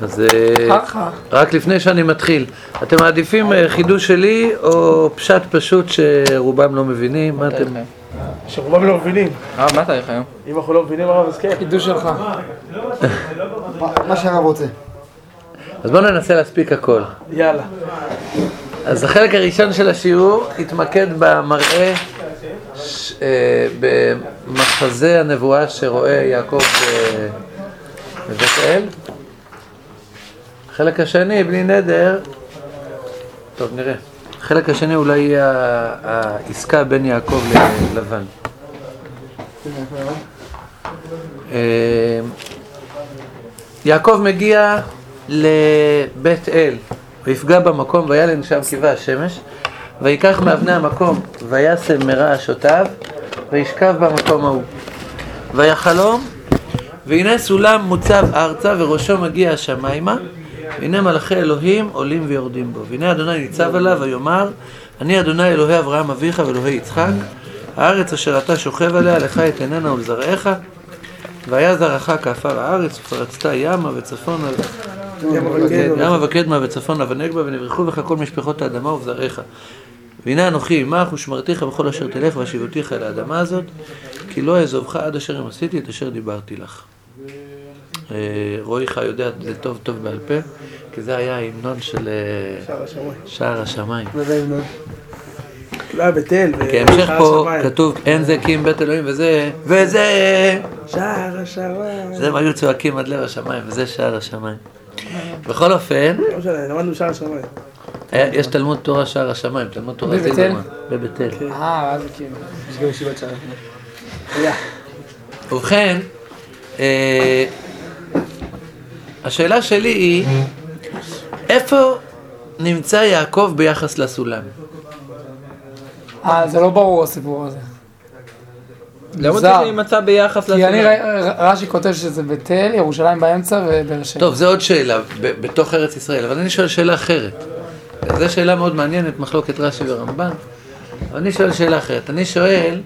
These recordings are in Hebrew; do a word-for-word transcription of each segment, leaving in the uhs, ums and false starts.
אז רק לפני שאני מתחיל, אתם מעדיפים חידוש שלי או פשט פשוט שרובם לא מבינים? מה אתם? שרובם לא מבינים. אה, מה תאריך היום? אם אנחנו לא מבינים הרב, אז כן. חידוש שלך. מה שהרב רוצה. אז בואו ננסה להספיק הכל. יאללה. אז החלק הראשון של השיעור התמקד במראה, במחזה הנבואה שרואה יעקב בבית אל. החלק השני, בלי נדר, טוב נראה. החלק השני אולי יהיה העסקה בין יעקב ללבן. יעקב מגיע לבית אל, ויפגע במקום וילן שם כיבה השמש, ויקח מאבני המקום וישם מרעשותיו, וישכב במקום ההוא. ויחלום, והנה סולם מוצב ארצה וראשו מגיע השמיימה, והנה מלאכי אלוהים עולים ויורדים בו. והנה אדוני ניצב עליו ויאמר, אני אדוני אלוהי אברהם אביך ואלוהי יצחק, הארץ אשר אתה שוכב עליה לך אתננה ולזרעך, והיה זרעך כעפר הארץ ופרצת ימה וצפונה ימה וקדמה וצפונה ונגבה, ונברכו בך כל משפחות האדמה ובזרעך. והנה אנוכי עמך ושמרתיך בכל אשר תלך והשיבותיך אל האדמה הזאת, כי לא אעזובך עד אשר אם עשיתי את אשר דיברתי לך. רועיך יודע את זה טוב טוב בעל פה, כי זה היה ההמנון של שער השמיים. מה זה ההמנון? לא היה בית אל. כי המשך פה כתוב אין זה כי אם בית אלוהים וזה וזה שער השמיים. זה הם היו צועקים עד לב השמיים וזה שער השמיים. בכל אופן למדנו שער השמיים. יש תלמוד תורה שער השמיים, תלמוד תורה זילברמן בבית אל. אה, אז כאילו יש גם ישיבת שער השמיים. ובכן, השאלה שלי היא, איפה נמצא יעקב ביחס לסולם? אה, זה לא ברור הסיפור הזה. למה צריך להימצא ביחס לסולם? כי אני, רש"י כותב שזה בית אל, ירושלים באמצע ובאר שבע. טוב, זו עוד שאלה, בתוך ארץ ישראל, אבל אני שואל שאלה אחרת. זו שאלה מאוד מעניינת, מחלוקת רש"י ורמב"ן. אבל אני שואל שאלה אחרת. אני שואל,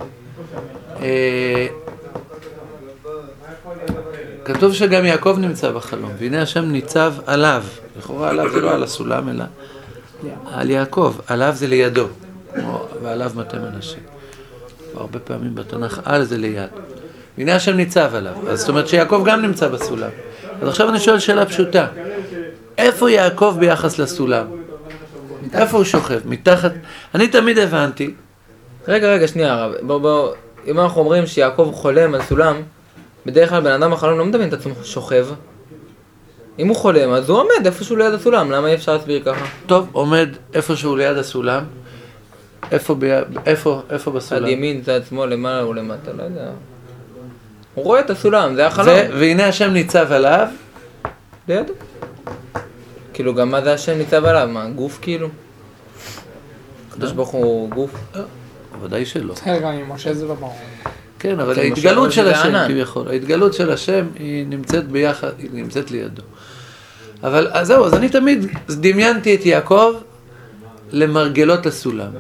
כתוב שגם יעקב נמצא בחלום, והנה השם ניצב עליו. לכאורה עליו זה לא על הסולם, אלא על יעקב. עליו זה לידו, ועליו מטה אנשים. הרבה פעמים בתנ"ך על זה ליד. והנה השם ניצב עליו. אז זאת אומרת שיעקב גם נמצא בסולם. אז עכשיו אני שואל שאלה פשוטה. איפה יעקב ביחס לסולם? איפה הוא שוכב? מתחת... אני תמיד הבנתי. רגע, רגע, שנייה הרב. בוא, בוא, אם אנחנו אומרים שיעקב חולם על סולם, בדרך כלל בן אדם בחלום לא מדמיין את עצמו שוכב. אם הוא חולם, אז הוא עומד איפשהו ליד הסולם. למה אי אפשר להסביר ככה? טוב, עומד איפשהו ליד הסולם. איפה, ב... איפה, איפה בסולם? עד ימין, צד שמאל, למעלה או למטה, לא יודע. הוא רואה את הסולם, זה החלום. זה, והנה השם ניצב עליו. לידו. כאילו, גם מה זה השם ניצב עליו? מה, גוף כאילו? הקדוש ברוך הוא גוף? ודאי שלא. בסדר, גם עם משה זה לא ברור. כן, אבל ההתגלות של השם, כביכול, ההתגלות של השם היא נמצאת ביחד, היא נמצאת לידו. אבל אז זהו, אז אני תמיד דמיינתי את יעקב למרגלות הסולם.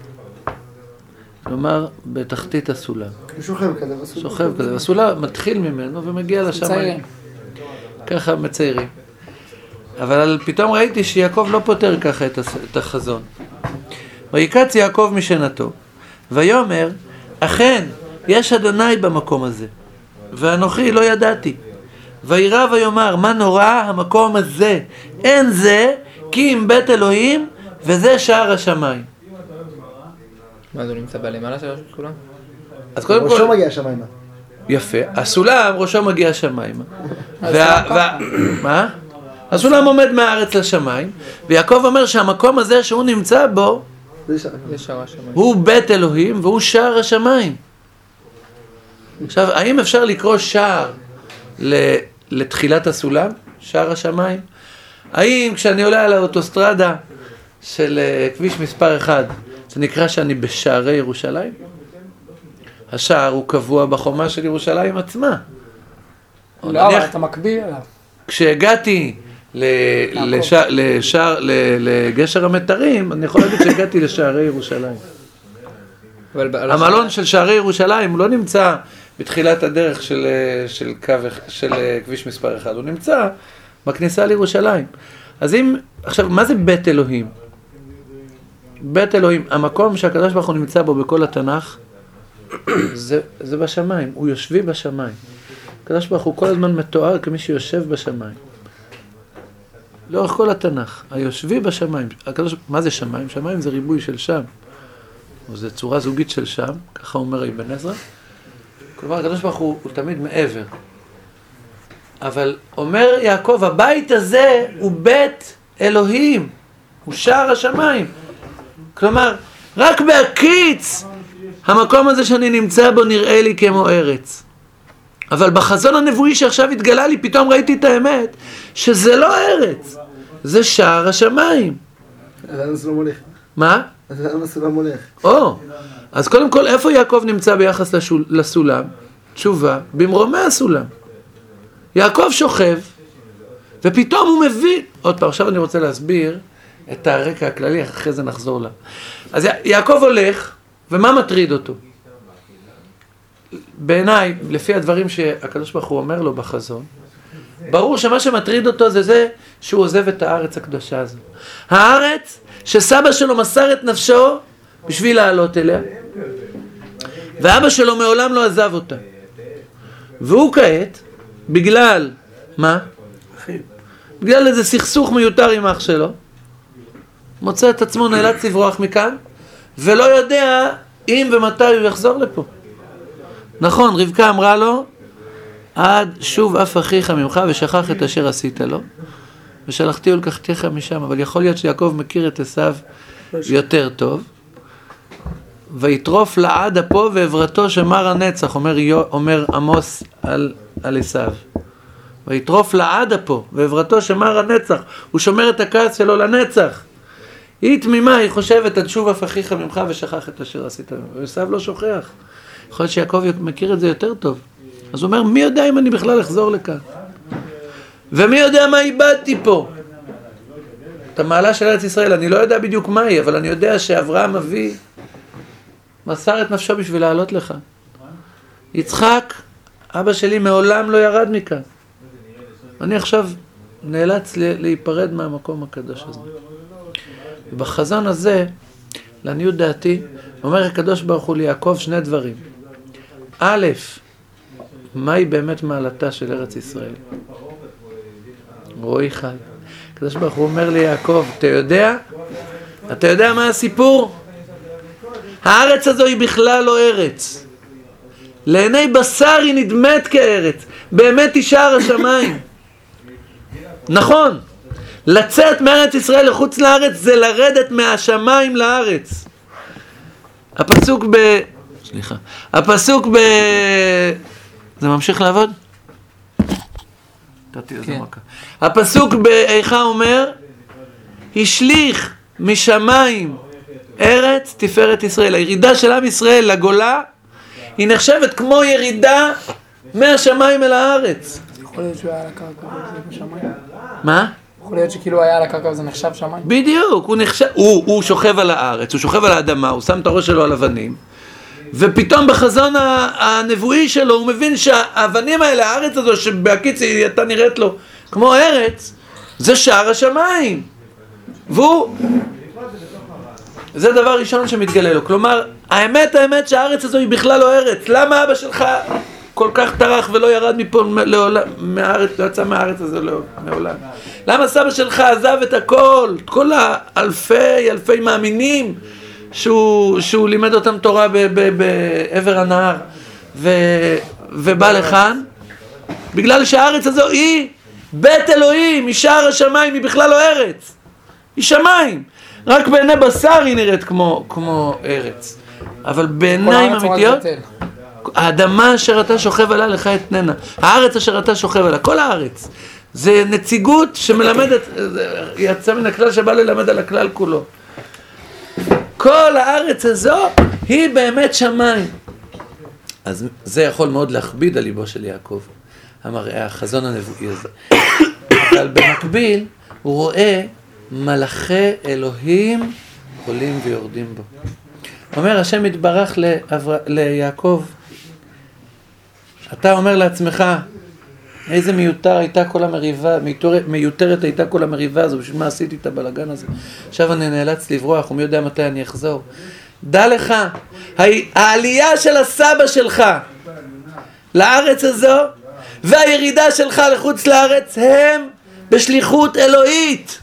כלומר, בתחתית הסולם. הוא שוכב כזה, בסולם. שוכב כזה, הסולם מתחיל ממנו ומגיע לשמיים. ככה מציירים. אבל פתאום ראיתי שיעקב לא פותר ככה את החזון. ויקץ יעקב משנתו, ויאמר, אכן, יש אדוני במקום הזה, ואנוכי לא ידעתי. וירא ויאמר, מה נורא המקום הזה? אין זה, כי אם בית אלוהים, וזה שער השמיים. מה זה נמצא בלמעלה של כולם? אז קודם כל... ראשו מגיע השמיימה. יפה. הסולם, ראשו מגיע השמיימה. מה? הסולם עומד מהארץ לשמיים, ויעקב אומר שהמקום הזה שהוא נמצא בו, הוא בית אלוהים והוא שער השמיים. עכשיו, האם אפשר לקרוא שער לתחילת הסולם? שער השמיים? האם כשאני עולה על האוטוסטרדה של כביש מספר אחד, זה נקרא שאני בשערי ירושלים? השער הוא קבוע בחומה של ירושלים עצמה. לא, אבל אתה מקביל אליו. כשהגעתי לגשר המתרים, אני יכול להגיד שהגעתי לשערי ירושלים. המלון של שערי ירושלים הוא לא נמצא בתחילת הדרך של, של, קו, של כביש מספר אחד, הוא נמצא בכניסה לירושלים. אז אם, עכשיו, מה זה בית אלוהים? בית אלוהים, המקום שהקדוש ברוך הוא נמצא בו בכל התנ"ך, זה, זה בשמיים, הוא יושבי בשמיים. הקדוש ברוך הוא כל הזמן מתואר כמי שיושב בשמיים. לאורך כל התנ"ך, היושבי בשמיים. הקדוש, מה זה שמיים? שמיים זה ריבוי של שם. או זה צורה זוגית של שם, ככה אומר אבן עזרא. כלומר, הקדוש ברוך הוא, הוא תמיד מעבר. אבל אומר יעקב, הבית הזה הוא בית אלוהים, הוא שער השמיים. כלומר, רק בהקיץ, המקום הזה שאני נמצא בו נראה לי כמו ארץ. אבל בחזון הנבואי שעכשיו התגלה לי, פתאום ראיתי את האמת, שזה לא ארץ, זה שער השמיים. אז לאן הסולם הולך? מה? אז לאן הסולם הולך? או, אז קודם כל, איפה יעקב נמצא ביחס לשול, לסולם? תשובה, במרומי הסולם. יעקב שוכב, ופתאום הוא מבין, עוד פעם, עכשיו אני רוצה להסביר את הרקע הכללי, אחרי זה נחזור לה. אז יעקב הולך, ומה מטריד אותו? בעיניי, לפי הדברים שהקדוש ברוך הוא אומר לו בחזון, ברור שמה שמטריד אותו זה זה שהוא עוזב את הארץ הקדושה הזו. הארץ שסבא שלו מסר את נפשו בשביל לעלות אליה, ואבא שלו מעולם לא עזב אותה. והוא כעת, בגלל, מה? בגלל איזה סכסוך מיותר עם אח שלו, מוצא את עצמו נאלץ לברוח מכאן, ולא יודע אם ומתי הוא יחזור לפה. נכון, רבקה אמרה לו, עד שוב אף אחיך ממך ושכח את אשר עשית לו, ושלחתי ולקחתיך משם. אבל יכול להיות שיעקב מכיר את עשיו יותר טוב. ויטרוף לעד אפו ועברתו שמר הנצח, אומר, אומר עמוס על, על עשיו. ויטרוף לעד אפו ועברתו שמר הנצח, הוא שומר את הכעס שלו לנצח. היא תמימה, היא חושבת, עד שוב אף אחיך ממך ושכח את אשר עשית. ועשיו לא שוכח. יכול להיות שיעקב מכיר את זה יותר טוב. אז הוא אומר, מי יודע אם אני בכלל אחזור לכאן? ומי יודע מה איבדתי פה? את המעלה של ארץ ישראל, אני לא יודע בדיוק מה היא, אבל אני יודע שאברהם אבי מסר את נפשו בשביל לעלות לך. יצחק, אבא שלי מעולם לא ירד מכאן. אני עכשיו נאלץ להיפרד מהמקום הקדוש הזה. ובחזון הזה, לעניות דעתי, אומר הקדוש ברוך הוא ליעקב שני דברים. א', מהי באמת מעלתה של ארץ ישראל? רואי חי. הקדוש ברוך הוא אומר ליעקב, אתה יודע? אתה יודע מה הסיפור? הארץ הזו היא בכלל לא ארץ. לעיני בשר היא נדמת כארץ. באמת היא שער השמיים. נכון. לצאת מארץ ישראל לחוץ לארץ זה לרדת מהשמיים לארץ. הפסוק ב... סליחה. הפסוק ב... זה ממשיך לעבוד? כן. הפסוק באיכה אומר, השליך משמיים ארץ תפארת ישראל. הירידה של עם ישראל לגולה היא נחשבת כמו ירידה מהשמיים אל הארץ. יכול להיות שהוא היה על הקרקע וזה בשמיים? מה? יכול להיות שכאילו היה על הקרקע וזה נחשב שמיים? בדיוק, הוא נחשב, הוא, הוא שוכב על הארץ, הוא שוכב על האדמה, הוא שם את הראש שלו על אבנים, ופתאום בחזון הנבואי שלו הוא מבין שהאבנים האלה, הארץ הזו שבהקיץ היא הייתה נראית לו כמו ארץ, זה שער השמיים. והוא, זה דבר ראשון שמתגלה לו. כלומר, האמת, האמת שהארץ הזו היא בכלל לא ארץ. למה אבא שלך כל כך טרח ולא ירד מפה לעולם, מהארץ, לא יצא מהארץ הזו לעולם? למה סבא שלך עזב את הכל, את כל האלפי, אלפי מאמינים, שהוא, שהוא לימד אותם תורה ב, ב, בעבר הנהר, ו, ובא לכאן? בגלל שהארץ הזו היא בית אלוהים, היא שער השמיים, היא בכלל לא ארץ. היא שמיים. רק בעיני בשר היא נראית כמו, כמו ארץ. אבל בעיניים אמיתיות, האדמה אשר אתה שוכב עליה לך אתננה. הארץ אשר אתה שוכב עליה, כל הארץ. זה נציגות שמלמדת, יצא מן הכלל שבא ללמד על הכלל כולו. כל הארץ הזו היא באמת שמיים. אז זה יכול מאוד להכביד על ליבו של יעקב, המראה, החזון הנבואי הזה. אבל במקביל הוא רואה מלאכי אלוהים עולים ויורדים בו. אומר השם יתברך לעבר... ליעקב, אתה אומר לעצמך, איזה מיותר הייתה כל המריבה, מיותר, מיותרת הייתה כל המריבה הזו, בשביל מה עשיתי את הבלגן הזה. עכשיו אני נאלץ לברוח, ומי יודע מתי אני אחזור. דע לך, העלייה של הסבא שלך לארץ הזו, והירידה שלך לחוץ לארץ, הם בשליחות אלוהית.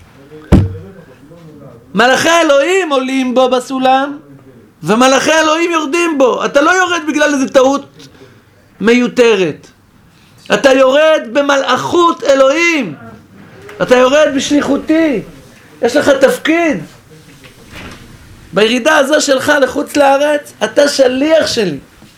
מלאכי אלוהים עולים בו בסולם, ומלאכי אלוהים יורדים בו. אתה לא יורד בגלל איזו טעות מיותרת. אתה יורד במלאכות אלוהים. אתה יורד בשליחותי. יש לך תפקיד. בירידה הזו שלך לחוץ לארץ, אתה שליח שלי.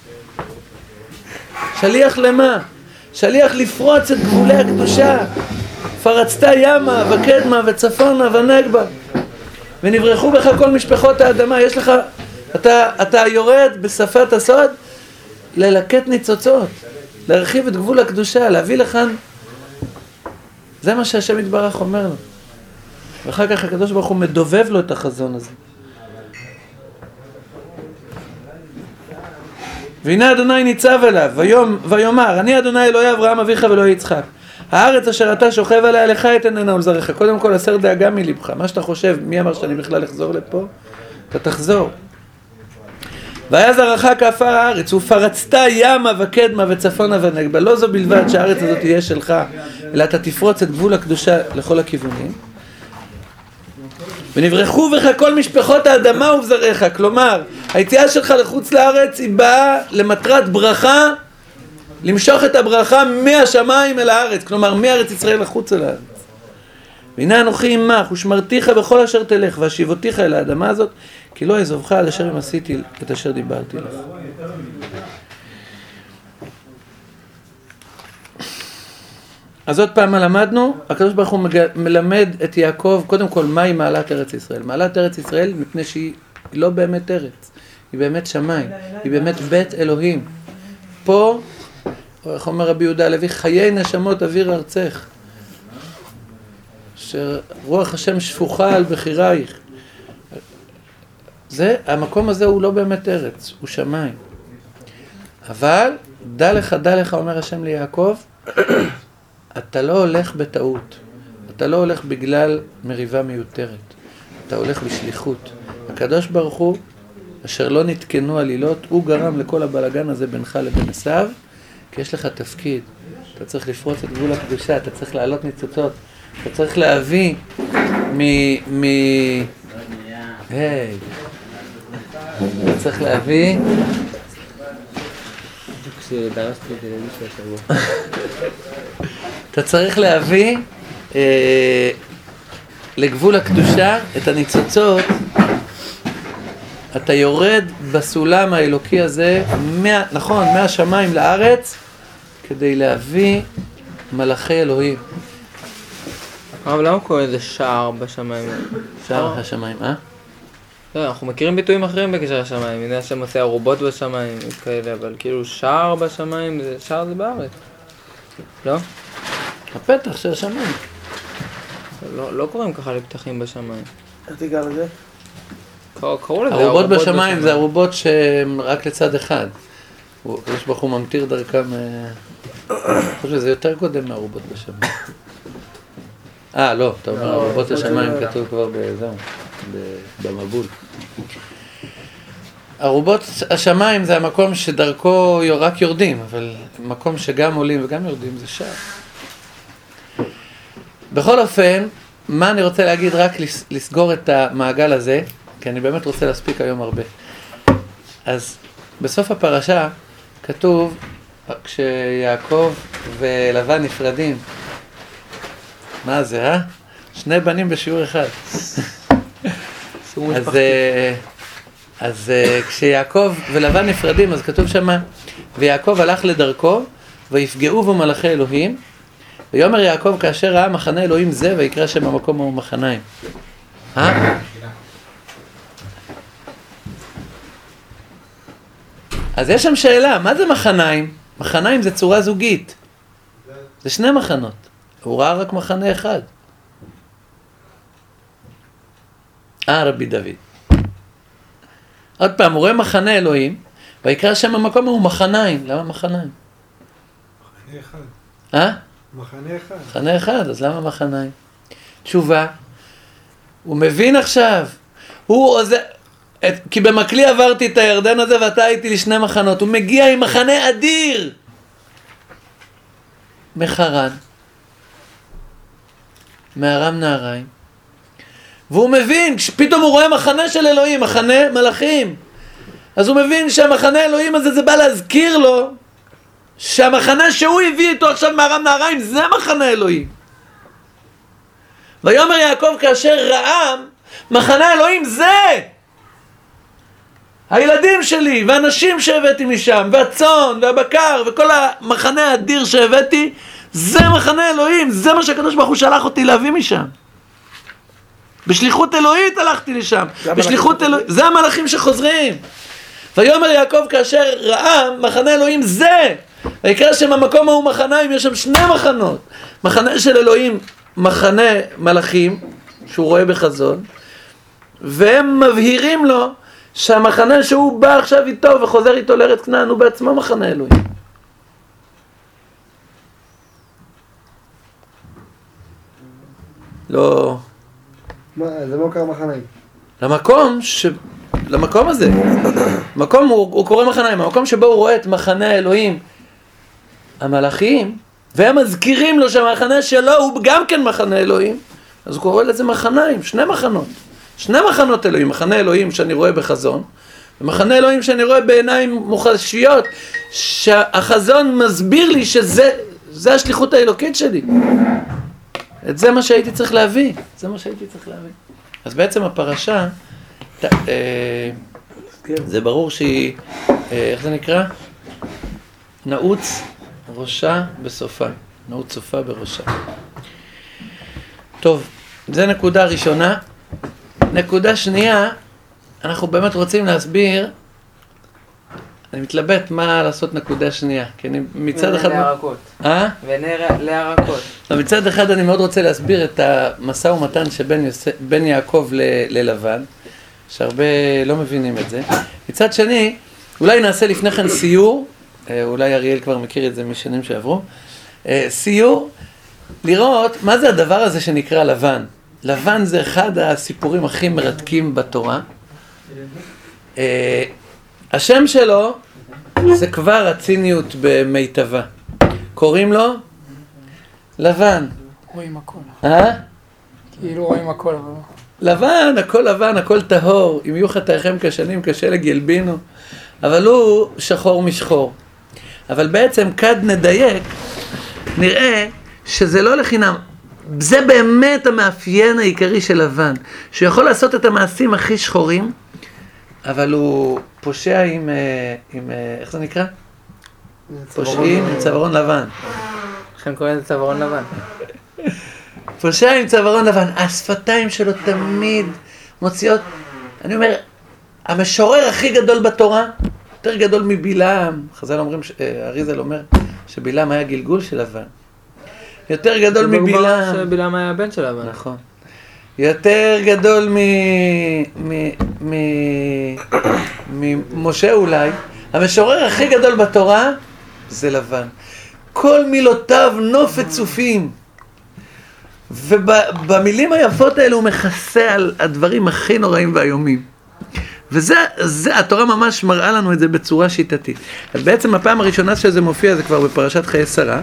שליח למה? שליח לפרוץ את גבולי הקדושה. פרצת ימה וקדמה וצפונה ונגבה. ונברחו בך כל משפחות האדמה. יש לך, אתה, אתה יורד בשפת הסוד ללקט ניצוצות, להרחיב את גבול הקדושה, להביא לכאן. זה מה שהשם יתברך אומר לו. ואחר כך הקדוש ברוך הוא מדובב לו את החזון הזה. והנה אדוני ניצב אליו, ויום, ויאמר, אני אדוני אלוהי אברהם אביך ואלוהי יצחק. הארץ אשר אתה שוכב עליה לך אתננה ולזרעך. קודם כל הסר דאגה מלבך. מה שאתה חושב, מי אמר שאני בכלל אחזור לפה? אתה תחזור. והיה זרעך כעפר הארץ, ופרצת ימה וקדמה וצפונה ונגבה. לא זו בלבד שהארץ הזאת תהיה שלך, אלא אתה תפרוץ את גבול הקדושה לכל הכיוונים. ונברחו בך כל משפחות האדמה ובזרעך. כלומר, היציאה שלך לחוץ לארץ היא באה למטרת ברכה, למשוך את הברכה מהשמיים אל הארץ, כלומר מארץ ישראל לחוץ אל הארץ. והנה אנוכי עמך ושמרתיך בכל אשר תלך והשיבותיך אל האדמה הזאת, כי לא אעזובך עד אשר אם עשיתי את אשר דיברתי לך. אז עוד פעם מה למדנו? הקדוש ברוך הוא מלמד את יעקב קודם כל מהי מעלת ארץ ישראל. מעלת ארץ ישראל מפני שהיא לא באמת ארץ, היא באמת שמיים, היא באמת בית אלוהים. פה, איך אומר רבי יהודה הלוי, חיי נשמות אוויר ארצך, שרוח השם שפוכה על בחירייך. זה, המקום הזה הוא לא באמת ארץ, הוא שמיים. אבל דע לך, דע לך, אומר השם ליעקב, אתה לא הולך בטעות, אתה לא הולך בגלל מריבה מיותרת, אתה הולך בשליחות. הקדוש ברוך הוא, אשר לא נתקנו עלילות, הוא גרם לכל הבלגן הזה בינך לבין עשיו, כי יש לך תפקיד. אתה צריך לפרוץ את גבול הקדושה, אתה צריך לעלות ניצוצות, אתה צריך להביא מ... מ... היי, אתה צריך להביא... כשדרשתי את זה למישהו השבוע. אתה צריך להביא אה, לגבול הקדושה את הניצוצות. אתה יורד בסולם האלוקי הזה, מה, נכון, מהשמיים לארץ, כדי להביא מלאכי אלוהים. אבל למה קוראים לזה שער בשמיים? שער השמיים, אה? לא, אנחנו מכירים ביטויים אחרים בקשר לשמיים. הנה השם עושה ערובות בשמיים, כאלה, אבל כאילו שער בשמיים, שער זה בארץ. לא? הפתח של השמיים. לא, לא קוראים ככה לפתחים בשמיים. איך תיגע לזה? קראו לזה ערובות בשמיים זה ערובות שהן רק לצד אחד. יש ברוך הוא ממטיר דרכם, אני חושב שזה יותר קודם מערובות בשמיים. אה, לא, אתה אומר, ערובות השמיים כתוב כבר בזהו, במבול. ערובות השמיים זה המקום שדרכו רק יורדים, אבל מקום שגם עולים וגם יורדים זה שער. בכל אופן, מה אני רוצה להגיד, רק לסגור את המעגל הזה, כי אני באמת רוצה להספיק היום הרבה. אז בסוף הפרשה כתוב, כשיעקב ולבן נפרדים, מה זה, אה? שני בנים בשיעור אחד. אז, אז כשיעקב ולבן נפרדים, אז כתוב שמה, ויעקב הלך לדרכו, ויפגעו בו מלאכי אלוהים, ויאמר יעקב כאשר ראה מחנה אלוהים זה, ויקרא שם המקום הוא מחניים. אה? אז יש שם שאלה, מה זה מחניים? מחניים זה צורה זוגית. זה שני מחנות. הוא ראה רק מחנה אחד. אה, רבי דוד. עוד פעם, הוא רואה מחנה אלוהים, ויקרא שם המקום הוא מחניים. למה מחניים? מחנה אחד. אה? מחנה אחד. מחנה אחד, אז למה מחניים? תשובה, הוא מבין עכשיו, הוא עוזר, את, כי במקלי עברתי את הירדן הזה ואתה הייתי לי שני מחנות, הוא מגיע עם מחנה אדיר, מחרן, מארם נהריים, והוא מבין, פתאום הוא רואה מחנה של אלוהים, מחנה מלאכים, אז הוא מבין שהמחנה אלוהים הזה זה בא להזכיר לו, שהמחנה שהוא הביא איתו עכשיו מארם נהריים זה מחנה אלוהים. ויאמר יעקב כאשר ראה מחנה אלוהים זה הילדים שלי והנשים שהבאתי משם והצאן והבקר וכל המחנה האדיר שהבאתי, זה מחנה אלוהים, זה מה שהקדוש ברוך הוא שלח אותי להביא משם. בשליחות אלוהית הלכתי לשם, בשליחות אלוהית, זה המלאכים שחוזרים. ויאמר יעקב כאשר ראה מחנה אלוהים זה, ויקרא שם המקום ההוא מחניים, יש שם שני מחנות, מחנה של אלוהים, מחנה מלאכים שהוא רואה בחזון, והם מבהירים לו שהמחנה שהוא בא עכשיו איתו וחוזר איתו לארץ כנען הוא בעצמו מחנה אלוהים. לא, מה, זה לא קרה מחניים. למקום ש... למקום הזה, מקום הוא, הוא קורא מחניים, המקום שבו הוא רואה את מחנה האלוהים המלאכים, והם מזכירים לו שהמחנה שלו הוא גם כן מחנה אלוהים, אז הוא קורא לזה מחניים, שני מחנות, שני מחנות אלוהים, מחנה אלוהים שאני רואה בחזון, ומחנה אלוהים שאני רואה בעיניים מוחשיות, שהחזון מסביר לי שזה זה השליחות האלוקית שלי. את זה מה שהייתי צריך להביא, זה מה שהייתי צריך להביא. אז בעצם הפרשה, ת, אה, זה ברור שהיא, אה, איך זה נקרא? נעוץ ראשה בסופה, נעוץ סופה בראשה. טוב, זה נקודה ראשונה. נקודה שנייה, אנחנו באמת רוצים להסביר, אני מתלבט מה לעשות נקודה שנייה, כי אני מצד אחד... להרקות. אה? ולהרקות. מצד אחד אני מאוד רוצה להסביר את המשא ומתן שבין יוסף, בין יעקב ל, ללבן, שהרבה לא מבינים את זה. מצד שני, אולי נעשה לפני כן סיור, אולי אריאל כבר מכיר את זה משנים שעברו, סיור, לראות מה זה הדבר הזה שנקרא לבן. לבן זה אחד הסיפורים הכי מרתקים בתורה. השם שלו זה כבר הציניות במיטבה. קוראים לו לבן. רואים הכל. אה? כאילו רואים הכל. לבן, הכל לבן, הכל טהור. אם יהיו חטאיכם כשנים כשלג ילבינו. אבל הוא שחור משחור. אבל בעצם כד נדייק, נראה שזה לא לחינם. זה באמת המאפיין העיקרי של לבן. שהוא יכול לעשות את המעשים הכי שחורים, אבל הוא פושע עם, עם איך זה נקרא? פושעים עם צווארון לבן. לכן קוראים לזה צווארון לבן. פושע עם צווארון לבן. השפתיים שלו תמיד מוציאות, אני אומר, המשורר הכי גדול בתורה, יותר גדול מבלעם. חז"ל אומרים, אריזל אומר, שבלעם היה גלגול של לבן. יותר גדול מבלעם. שבלעם היה הבן של לבן. נכון. יותר גדול מ... מ... מ... ממשה אולי. המשורר הכי גדול בתורה זה לבן. כל מילותיו נופת צופים. ובמילים היפות האלו הוא מכסה על הדברים הכי נוראים והיומים. וזה, זה, התורה ממש מראה לנו את זה בצורה שיטתית. אז בעצם הפעם הראשונה שזה מופיע זה כבר בפרשת חיי שרה.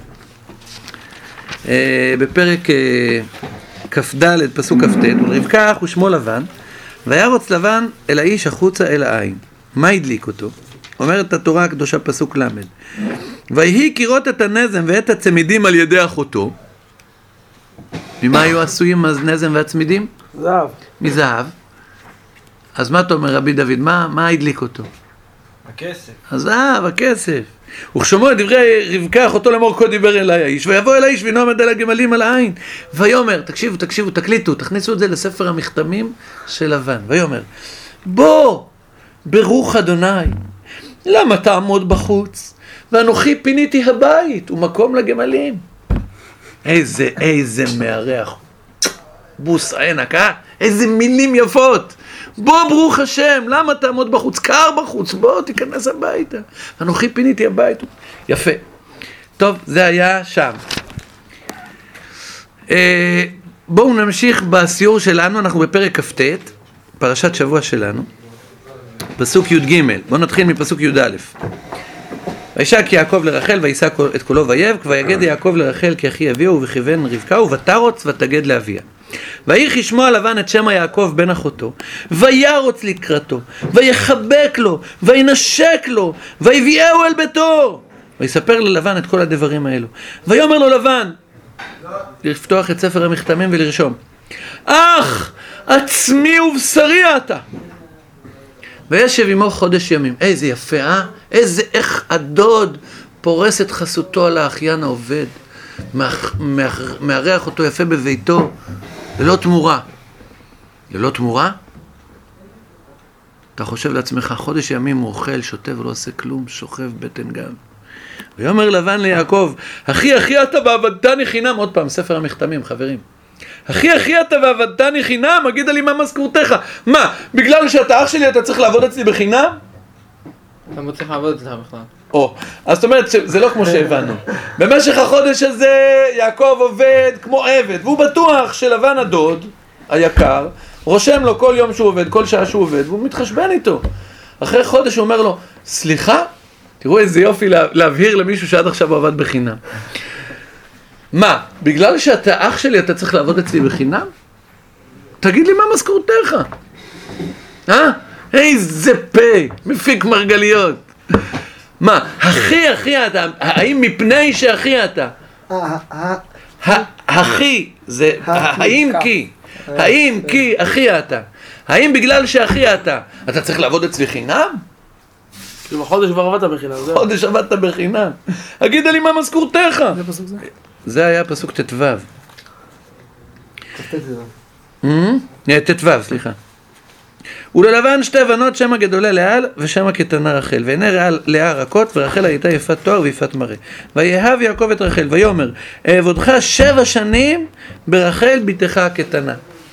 בפרק כ"ד פסוק כ"ט, ולרבקה אח ושמו לבן, וירוץ לבן אל האיש החוצה אל העין. מה הדליק אותו? אומרת התורה הקדושה פסוק למד. ויהי קירות את הנזם ואת הצמידים על ידי אחותו. ממה היו עשויים הנזם והצמידים? זהב. מזהב. אז מה אתה אומר רבי דוד? מה, מה הדליק אותו? הכסף. הזהב, הכסף. וכשמעו את דברי רבקה אחותו לאמור כה דיבר אליי האיש, ויבוא אל האיש וינו עמד על הגמלים על העין. ויאמר, תקשיבו, תקשיבו, תקליטו, תכניסו את זה לספר המכתמים של לבן. ויאמר, בוא, ברוך אדוני, למה תעמוד בחוץ? ואנוכי פיניתי הבית ומקום לגמלים. איזה, איזה מארח. בוס עינק, אה? איזה מילים יפות. בוא ברוך השם, למה תעמוד בחוץ? קר בחוץ, בוא תיכנס הביתה. אנוכי פיניתי הביתה. יפה. טוב, זה היה שם. בואו נמשיך בסיור שלנו, אנחנו בפרק כ"ט, פרשת שבוע שלנו, פסוק י"ג, בואו נתחיל מפסוק י"א. וישק יעקב לרחל וישא את קולו ויבך, ויגד יעקב לרחל כי אחי אביה ובכיוון רבקה, ותרוץ ותגד לאביה. ויהי כשמוע לבן את שם יעקב בן אחותו, וירוץ לקראתו, ויחבק לו, וינשק לו, ויביאהו אל ביתו. ויספר ללבן את כל הדברים האלו. ויאמר לו לבן, לפתוח את ספר המכתמים ולרשום, אך עצמי ובשרי אתה. וישב עמו חודש ימים. איזה יפה, אה? איזה, איך הדוד פורס את חסותו על האחיין העובד, מארח אותו יפה בביתו, ללא תמורה. ללא תמורה? אתה חושב לעצמך, חודש ימים הוא אוכל, שותה ולא עושה כלום, שוכב בטן גב. ויאמר לבן ליעקב, אחי אחי אתה ועבדתני חינם. עוד פעם, ספר המכתמים, חברים. אחי אחי אתה ועבדתני חינם, אגיד לי מה משכורתך. מה, בגלל שאתה אח שלי אתה צריך לעבוד אצלי בחינם? אתה לא צריך לעבוד אצלך בכלל. או, אז זאת אומרת שזה לא כמו שהבנו. במשך החודש הזה יעקב עובד כמו עבד, והוא בטוח שלבן הדוד היקר רושם לו כל יום שהוא עובד, כל שעה שהוא עובד, והוא מתחשבן איתו. אחרי חודש הוא אומר לו, סליחה? תראו איזה יופי להבהיר למישהו שעד עכשיו הוא עבד בחינם. מה, בגלל שאתה אח שלי אתה צריך לעבוד אצלי בחינם? תגיד לי מה משכורתך. אה? איזה פה, מפיק מרגליות. מה, אחי אחי אתה, האם מפני שאחי אתה? אחי, זה האם כי, האם כי אחי אתה, האם בגלל שאחי אתה, אתה צריך לעבוד אצלי חינם? כאילו בחודש כבר עבדת בחינם. חודש עבדת בחינם. אגיד לי מה משכורתך. זה פסוק זה? זה היה פסוק ט"ו. ט"ו, סליחה. וללבן שתי בנות, שמה גדולה לאה ושמה קטנה רחל, ועיני לאה רכות, ורחל הייתה יפת תואר ויפת מראה. ויאהב יעקב את רחל, ויאמר, אעבודך שבע שנים ברחל בתך הקטנה.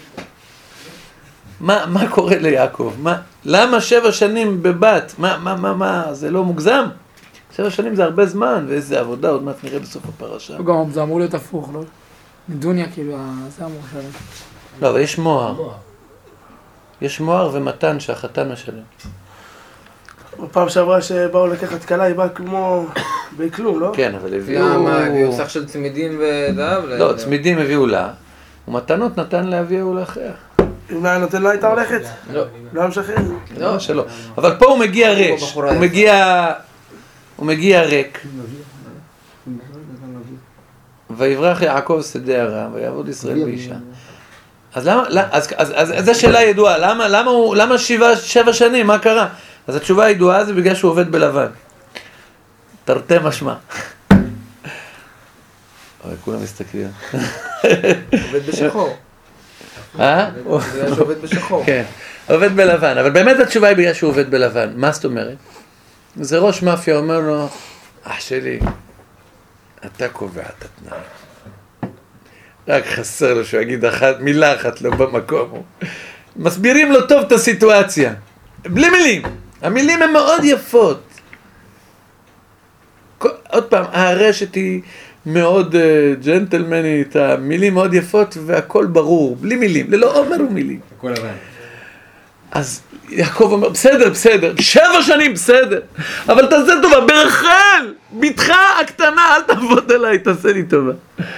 מה, מה קורה ליעקב? מה, למה שבע שנים בבת? מה, מה, מה, מה, זה לא מוגזם? שבע שנים זה הרבה זמן, ואיזה עבודה, עוד מעט נראה בסוף הפרשה. גם זה אמור להיות הפוך, לא? מדוניה, כאילו, זה אמור שלם. לא, אבל יש מוהר. יש מוהר ומתן שהחתן משלם. בפעם שעברה שבאו לקחת קלה, היא באה כמו בכלום, לא? כן, אבל הביאו... למה? הביאו סך של צמידים וזהב? לא, צמידים הביאו לה, ומתנות נתן לאביהו לאחיה. אם היה נותן לה הייתה הולכת? לא. לא משחרר? לא, שלא. אבל פה הוא מגיע רש, הוא מגיע... הוא מגיע ריק. ויברח יעקב שדה ארם, ויעבוד ישראל באישה. אז למה, אז, אז, אז, אז זו שאלה ידועה, למה, למה הוא, למה שבע, שבע שנים, מה קרה? אז התשובה הידועה זה בגלל שהוא עובד בלבן. תרתי משמע. אוי, כולם מסתכלים. עובד בשחור. אה? בגלל שהוא עובד בשחור. כן, עובד בלבן, אבל באמת התשובה היא בגלל שהוא עובד בלבן. מה זאת אומרת? זה ראש מאפיה אומר לו, אח שלי, אתה קובע את התנאי. רק חסר לו שהוא יגיד אחת, מילה אחת לא במקום. מסבירים לו טוב את הסיטואציה. בלי מילים. המילים הן מאוד יפות. עוד פעם, הרשת היא מאוד uh, ג'נטלמנית, המילים מאוד יפות והכל ברור, בלי מילים, ללא אומר ומילים. הכל לבן. אז יעקב אומר, בסדר, בסדר, שבע שנים בסדר, אבל תעשה טובה, ברחל, בתך הקטנה, אל תעבוד אליי, תעשה לי טובה.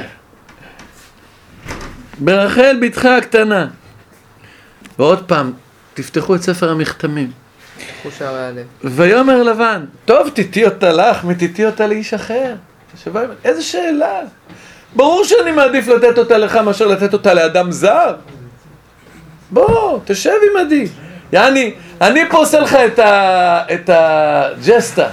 ברחל בתך הקטנה. ועוד פעם, תפתחו את ספר המכתמים. ויאמר לבן, טוב, תיתי אותה לך, מתיתי אותה לאיש אחר. איזה שאלה. ברור שאני מעדיף לתת אותה לך מאשר לתת אותה לאדם זר. בוא, תשב עם עדי. יעני, אני פה עושה לך את ה... את הג'סטה.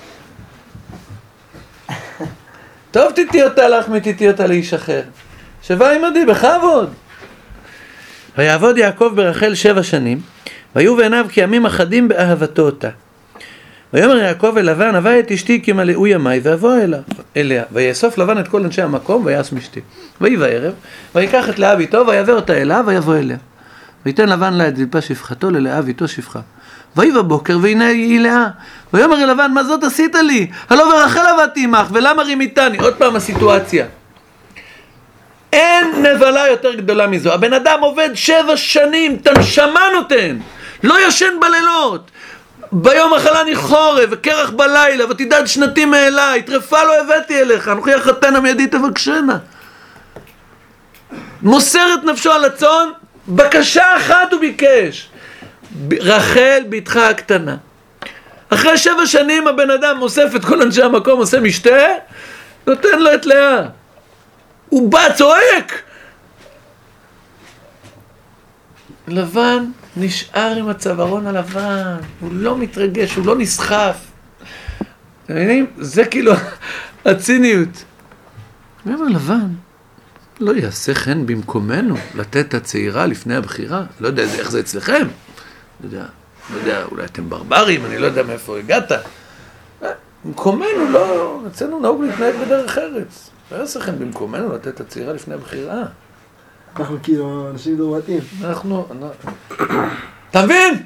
טוב, תיתי אותה לך, מתיתי אותה לאיש אחר. שבה עם עדי, בכבוד. ויעבוד יעקב ברחל שבע שנים, והיו בעיניו כימים אחדים באהבתו אותה. ויאמר יעקב אל לבן, הווי את אשתי כי מלאו ימי, ואבוא אליה. ויאסוף לבן את כל אנשי המקום, ויעש משתי. ויהי בערב, ויקח את לאה ביתו, ויבא אותה אליו, ויבוא אליה. ויתן לבן לה את זלפה שפחתו, ללאה ביתו שפחה. ויהי בבוקר, והנה היא לאה. ויאמר אל לבן, מה זאת עשית לי? הלא ברחל עבדתי עמך, ולמה רימיתני? עוד פעם הסיטואציה. אין נבלה יותר גדולה מזו. הבן אדם עובד שבע שנים, את הנשמה נותן, לא ישן בלילות. ביום אכלני חורף וקרח בלילה ותדד שנתי מאליי, טרפה לא הבאתי אליך, אנוכי החתן המיידי תבקשנה. מוסר את נפשו על הצאן, בקשה אחת הוא ביקש, רחל בתך הקטנה. אחרי שבע שנים הבן אדם אוסף את כל אנשי המקום, עושה משתה, נותן לו את לאה. הוא בא צועק. לבן נשאר עם הצווארון הלבן, הוא לא מתרגש, הוא לא נסחף. אתם מבינים? זה כאילו הציניות. אני אומר, לבן, לא יעשה חן במקומנו לתת את הצעירה לפני הבחירה. לא יודע איך זה אצלכם. לא יודע, לא יודע, אולי אתם ברברים, אני לא יודע מאיפה הגעת. במקומנו, לא, אצלנו נהוג להתנהג בדרך ארץ. לא יעשה חן במקומנו לתת את הצעירה לפני הבחירה. אנחנו כאילו אנשים דורמטיים. אנחנו... אתה מבין?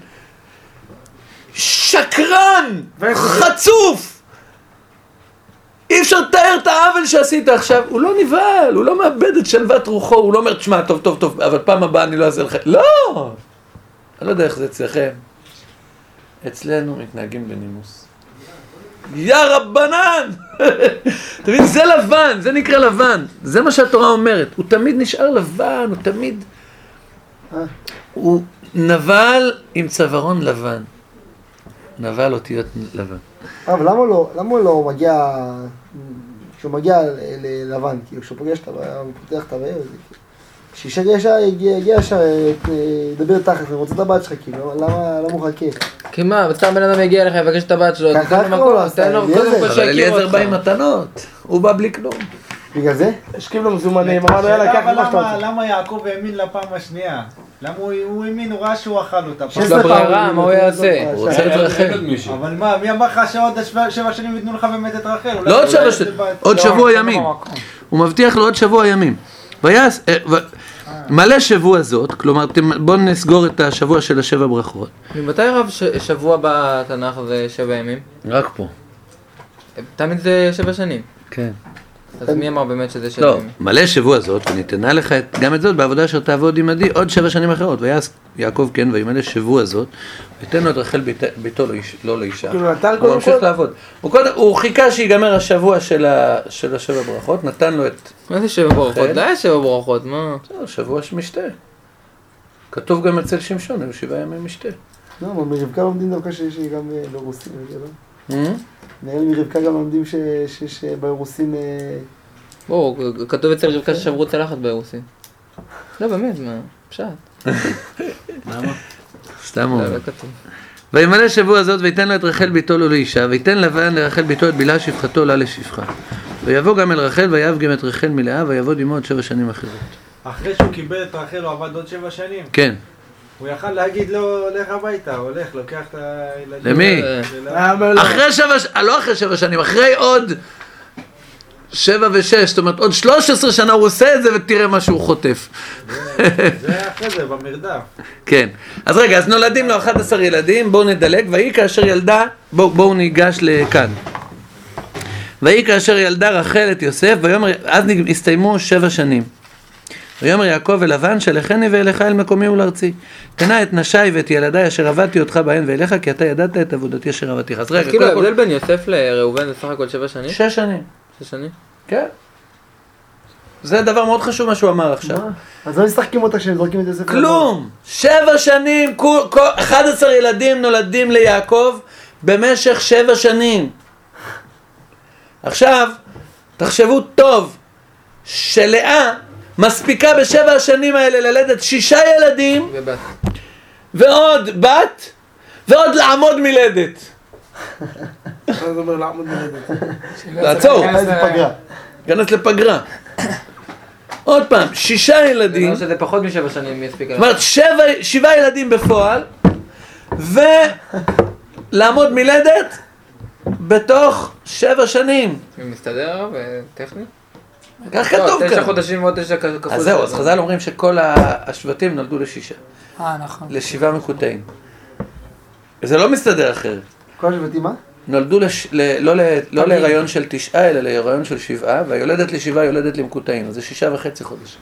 שקרן! חצוף! אי אפשר לתאר את העוול שעשית עכשיו. הוא לא נבהל, הוא לא מאבד את שלוות רוחו, הוא לא אומר, תשמע, טוב, טוב, טוב, אבל פעם הבאה אני לא אעשה לך... לא! אני לא יודע איך זה אצלכם. אצלנו מתנהגים בנימוס. יא רבנן! אתה מבין, זה לבן, זה נקרא לבן. זה מה שהתורה אומרת. הוא תמיד נשאר לבן, הוא תמיד... הוא נבל עם צווארון לבן. נבל אותיות לבן. אבל למה לא, למה לא מגיע, כשהוא מגיע ללבן, כאילו כשהוא פוגש את הבעיה, הוא פותח את הבעיה, כשאישה הגיע ישר, ידבר תחת, הוא רוצה את הבת שלך, כאילו, למה הוא חכה? כי מה, סתם בן אדם יגיע לך, יבקש את הבת שלו, ככה כמו, תן לו קודם כל אבל שיכיר אליעזר אותך. בא עם מתנות, הוא בא בלי כלום. בגלל זה? השכים לו מזומנים, אמרנו יאללה, קח מה שאתה למה, רוצה. למה יעקב האמין לפעם השנייה? למה הוא, הוא האמין, הוא ראה שהוא אכל אותה? יש לו ברירה, מה הוא יעשה? הוא רוצה את רחל. אבל מה, מי אמר לך שעוד שבע, שבע שנים ייתנו לך באמת את רחל? אולי- לא עוד שבע אולי שנים, זה בא- עוד לא, שבוע זה ימים. במקום. הוא מבטיח לו עוד שבוע ימים. ויעש, אה, ו- מלא שבוע זאת, כלומר, אתם- בואו נסגור את השבוע של השבע ברכות. ממתי רב ש- שבוע בתנ"ך זה שבע ימים? רק פה. תמיד זה שבע שנים. כן. אז מי אמר באמת שזה שבע לא, ימים? מלא שבוע זאת, וניתנה לך את- גם את זאת בעבודה אשר תעבוד עמדי עוד שבע שנים אחרות. ויעש יעקב כן, וימלא שבוע זאת, ויתן לו את רחל בית- ביתו לאיש- לא לאישה. כאילו נתן הוא קודם ממשיך כל, לעבוד. הוא קודם- הוא חיכה שיגמר השבוע של ה- של השבע ברכות, נתן לו את מה זה שבע ברכות? רחל? לא היה שבע ברכות, מה? בסדר, שבוע שמשתה. כתוב גם אצל שמשון, היו שבעה ימי משתה. לא, אבל מרבקה לומדים דווקא שיש גם אה, ברוסים, לא? אה? נראה לי מרבקה גם לומדים ש- שיש אה, ברוסים... אה, בואו, כתוב אצל רבקה ששברו צלחת בארוסין. לא, באמת, מה? פשט. סתם לא, אומר. לא כתוב. וימלא שבוע זאת ויתן לו את רחל ביתו לו לאישה, ויתן לבן לרחל ביתו את בלהה שפחתו לה לשפחה. ויבוא גם אל רחל ויבגם את רחל מלאה, ויעבוד עמו עוד שבע שנים אחרות. אחרי שהוא קיבל את רחל הוא עבד עוד שבע שנים. כן. הוא יכל להגיד לו, לך הביתה, הולך, לוקח את הילדים. למי? של- היה אומר לו, אחרי שבע, ש- לא אחרי שבע שנים, אחרי עוד שבע ושש, זאת אומרת עוד שלוש עשרה שנה הוא עושה את זה ותראה מה שהוא חוטף. זה אחרי זה, במרדף. כן. אז רגע, אז נולדים לו אחד עשר ילדים, בואו נדלג, והיא כאשר ילדה, בואו בוא ניגש לכאן. והיא כאשר ילדה רחל את יוסף, ויאמר, אז הסתיימו שבע שנים. ויאמר יעקב אל לבן, שלחני ואליך אל מקומי ולארצי. תנה את נשי ואת ילדיי אשר עבדתי אותך בהן ואליך, כי אתה ידעת את עבודתי אשר עבדתיך. אז אז רגע, כאילו קודם כל- ההבדל בין יוסף לראובן זה סך הכל שבע שנים? שש שנים. שש שנים? כן. זה דבר מאוד חשוב מה שהוא אמר עכשיו. מה? אז לא משחקים אותה כשהם זורקים את יוסף. כלום! שבע שנים, כול- כל- אחד עשר ילדים נולדים ליעקב במשך שבע שנים. עכשיו, תחשבו טוב, שלאה מספיקה בשבע השנים האלה ללדת שישה ילדים, ובת. ועוד בת, ועוד לעמוד מלדת. אז הוא אומר לעמוד מלדת. לעצור, מה זה פגרה? כנס לפגרה. עוד פעם, שישה זה ילדים, אומר שזה פחות משבע שנים יספיק. זאת אומרת שבע, שבעה ילדים בפועל, ולעמוד מלדת בתוך שבע שנים. מסתדר וטכני? כך לא, כתוב תשע כאן. חודשים ועוד תשע כפול. אז זהו, שבע. אז חז"ל אומרים שכל ה- השבטים נולדו לשישה, אה, נכון. לשבעה מקוטעים. זה לא מסתדר אחרת. כל השבטים מה? נולדו לש... ל... לא, ל... לא להיריון של תשעה, אלא להיריון של שבעה, והיולדת לשבעה יולדת למקוטעים, אז זה שישה וחצי חודשים.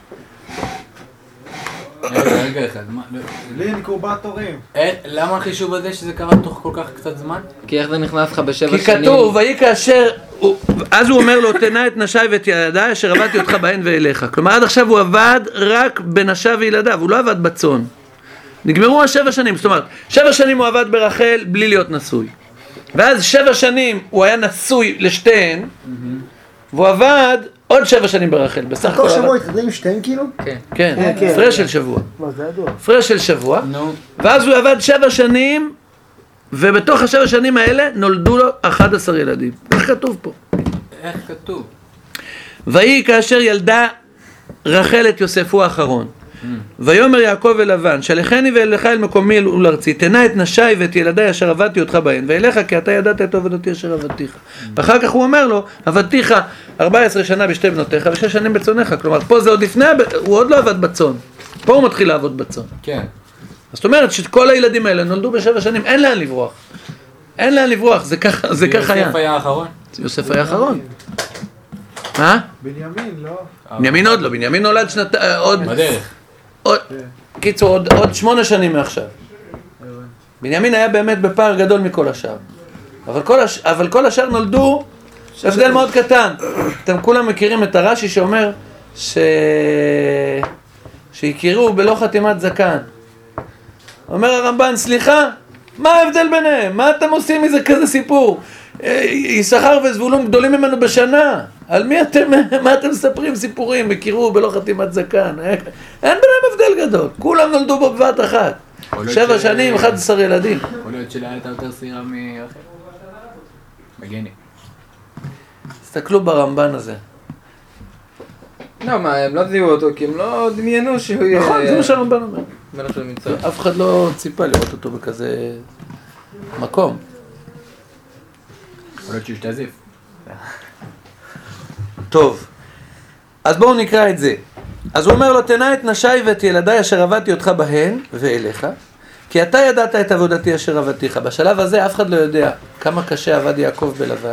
רגע, רגע אחד, מה, בלי אינקובטורים. אה, למה החישוב הזה שזה קרה תוך כל כך קצת זמן? כי איך זה נכנס לך בשבע כי שנים? כתוב, ויהי כאשר, הוא- אז הוא אומר לו, תנה את נשי ואת ילדיי, אשר עבדתי אותך בהן ואליך. כלומר, עד עכשיו הוא עבד רק בנשיו וילדיו, הוא לא עבד בצאן. נגמרו השבע שנים, זאת אומרת, שבע שנים הוא עבד ברחל בלי להיות נשוי. ואז שבע שנים הוא היה נשוי לשתיהן, והוא עבד עוד שבע שנים ברחל. בסך הכל תוך שבוע עבד. התחתן עם שתיהם כאילו? כן. כן, כן, כן. הפרש של שבוע. מה, זה ידוע. הפרש של שבוע. נו. ואז הוא עבד שבע שנים, ובתוך השבע שנים האלה נולדו לו אחד עשר ילדים. איך כתוב פה? איך כתוב? ויהי כאשר ילדה רחל את יוסף הוא האחרון. ויאמר יעקב אל לבן, שלחני ואליך אל מקומי ולארצי, תנה את נשי ואת ילדיי אשר עבדתי אותך בהן, ואליך כי אתה ידעת את עבודתי אשר עבדתיך. ואחר כך הוא אומר לו, עבדתיך ארבע עשרה שנה בשתי בנותיך ושש שנים בצונך. כלומר, פה זה עוד לפני, הוא עוד לא עבד בצון. פה הוא מתחיל לעבוד בצון. כן. זאת אומרת שכל הילדים האלה נולדו בשבע שנים, אין לאן לברוח. אין לאן לברוח, זה ככה, זה ככה היה. יוסף היה האחרון? יוסף היה האחרון. מה? בנימין, לא? בנימין עוד לא, בנימין נולד שנת... עוד... בדרך. עוד... קיצור, עוד, עוד שמונה שנים מעכשיו. בנימין היה באמת בפער גדול מכל השאר. אבל כל, הש... אבל כל השאר נולדו, הבדל מאוד קטן. אתם כולם מכירים את הרש"י שאומר ש... שהכירו בלא חתימת זקן. אומר הרמב"ן, סליחה, מה ההבדל ביניהם? מה אתם עושים מזה כזה סיפור? יששכר וזבולון גדולים ממנו בשנה. על מי אתם, מה אתם מספרים סיפורים? הכירו בלא חתימת זקן. אין ביניהם הבדל גדול. כולם נולדו בו בבת אחת. שבע שנים, אחד עשר ילדים. יכול להיות שלאה הייתה יותר שעירה מרחל. מגני. תסתכלו ברמב"ן הזה. לא, מה, הם לא זיהו אותו, כי הם לא דמיינו שהוא יהיה... נכון, זה מה שהרמב"ן אומר. מלך של מצרים. אף אחד לא ציפה לראות אותו בכזה מקום. יכול להיות שהשתזיף. טוב, אז בואו נקרא את זה. אז הוא אומר לו, תנה את נשי ואת ילדיי אשר עבדתי אותך בהן ואליך, כי אתה ידעת את עבודתי אשר עבדתיך. בשלב הזה אף אחד לא יודע כמה קשה עבד יעקב בלבן,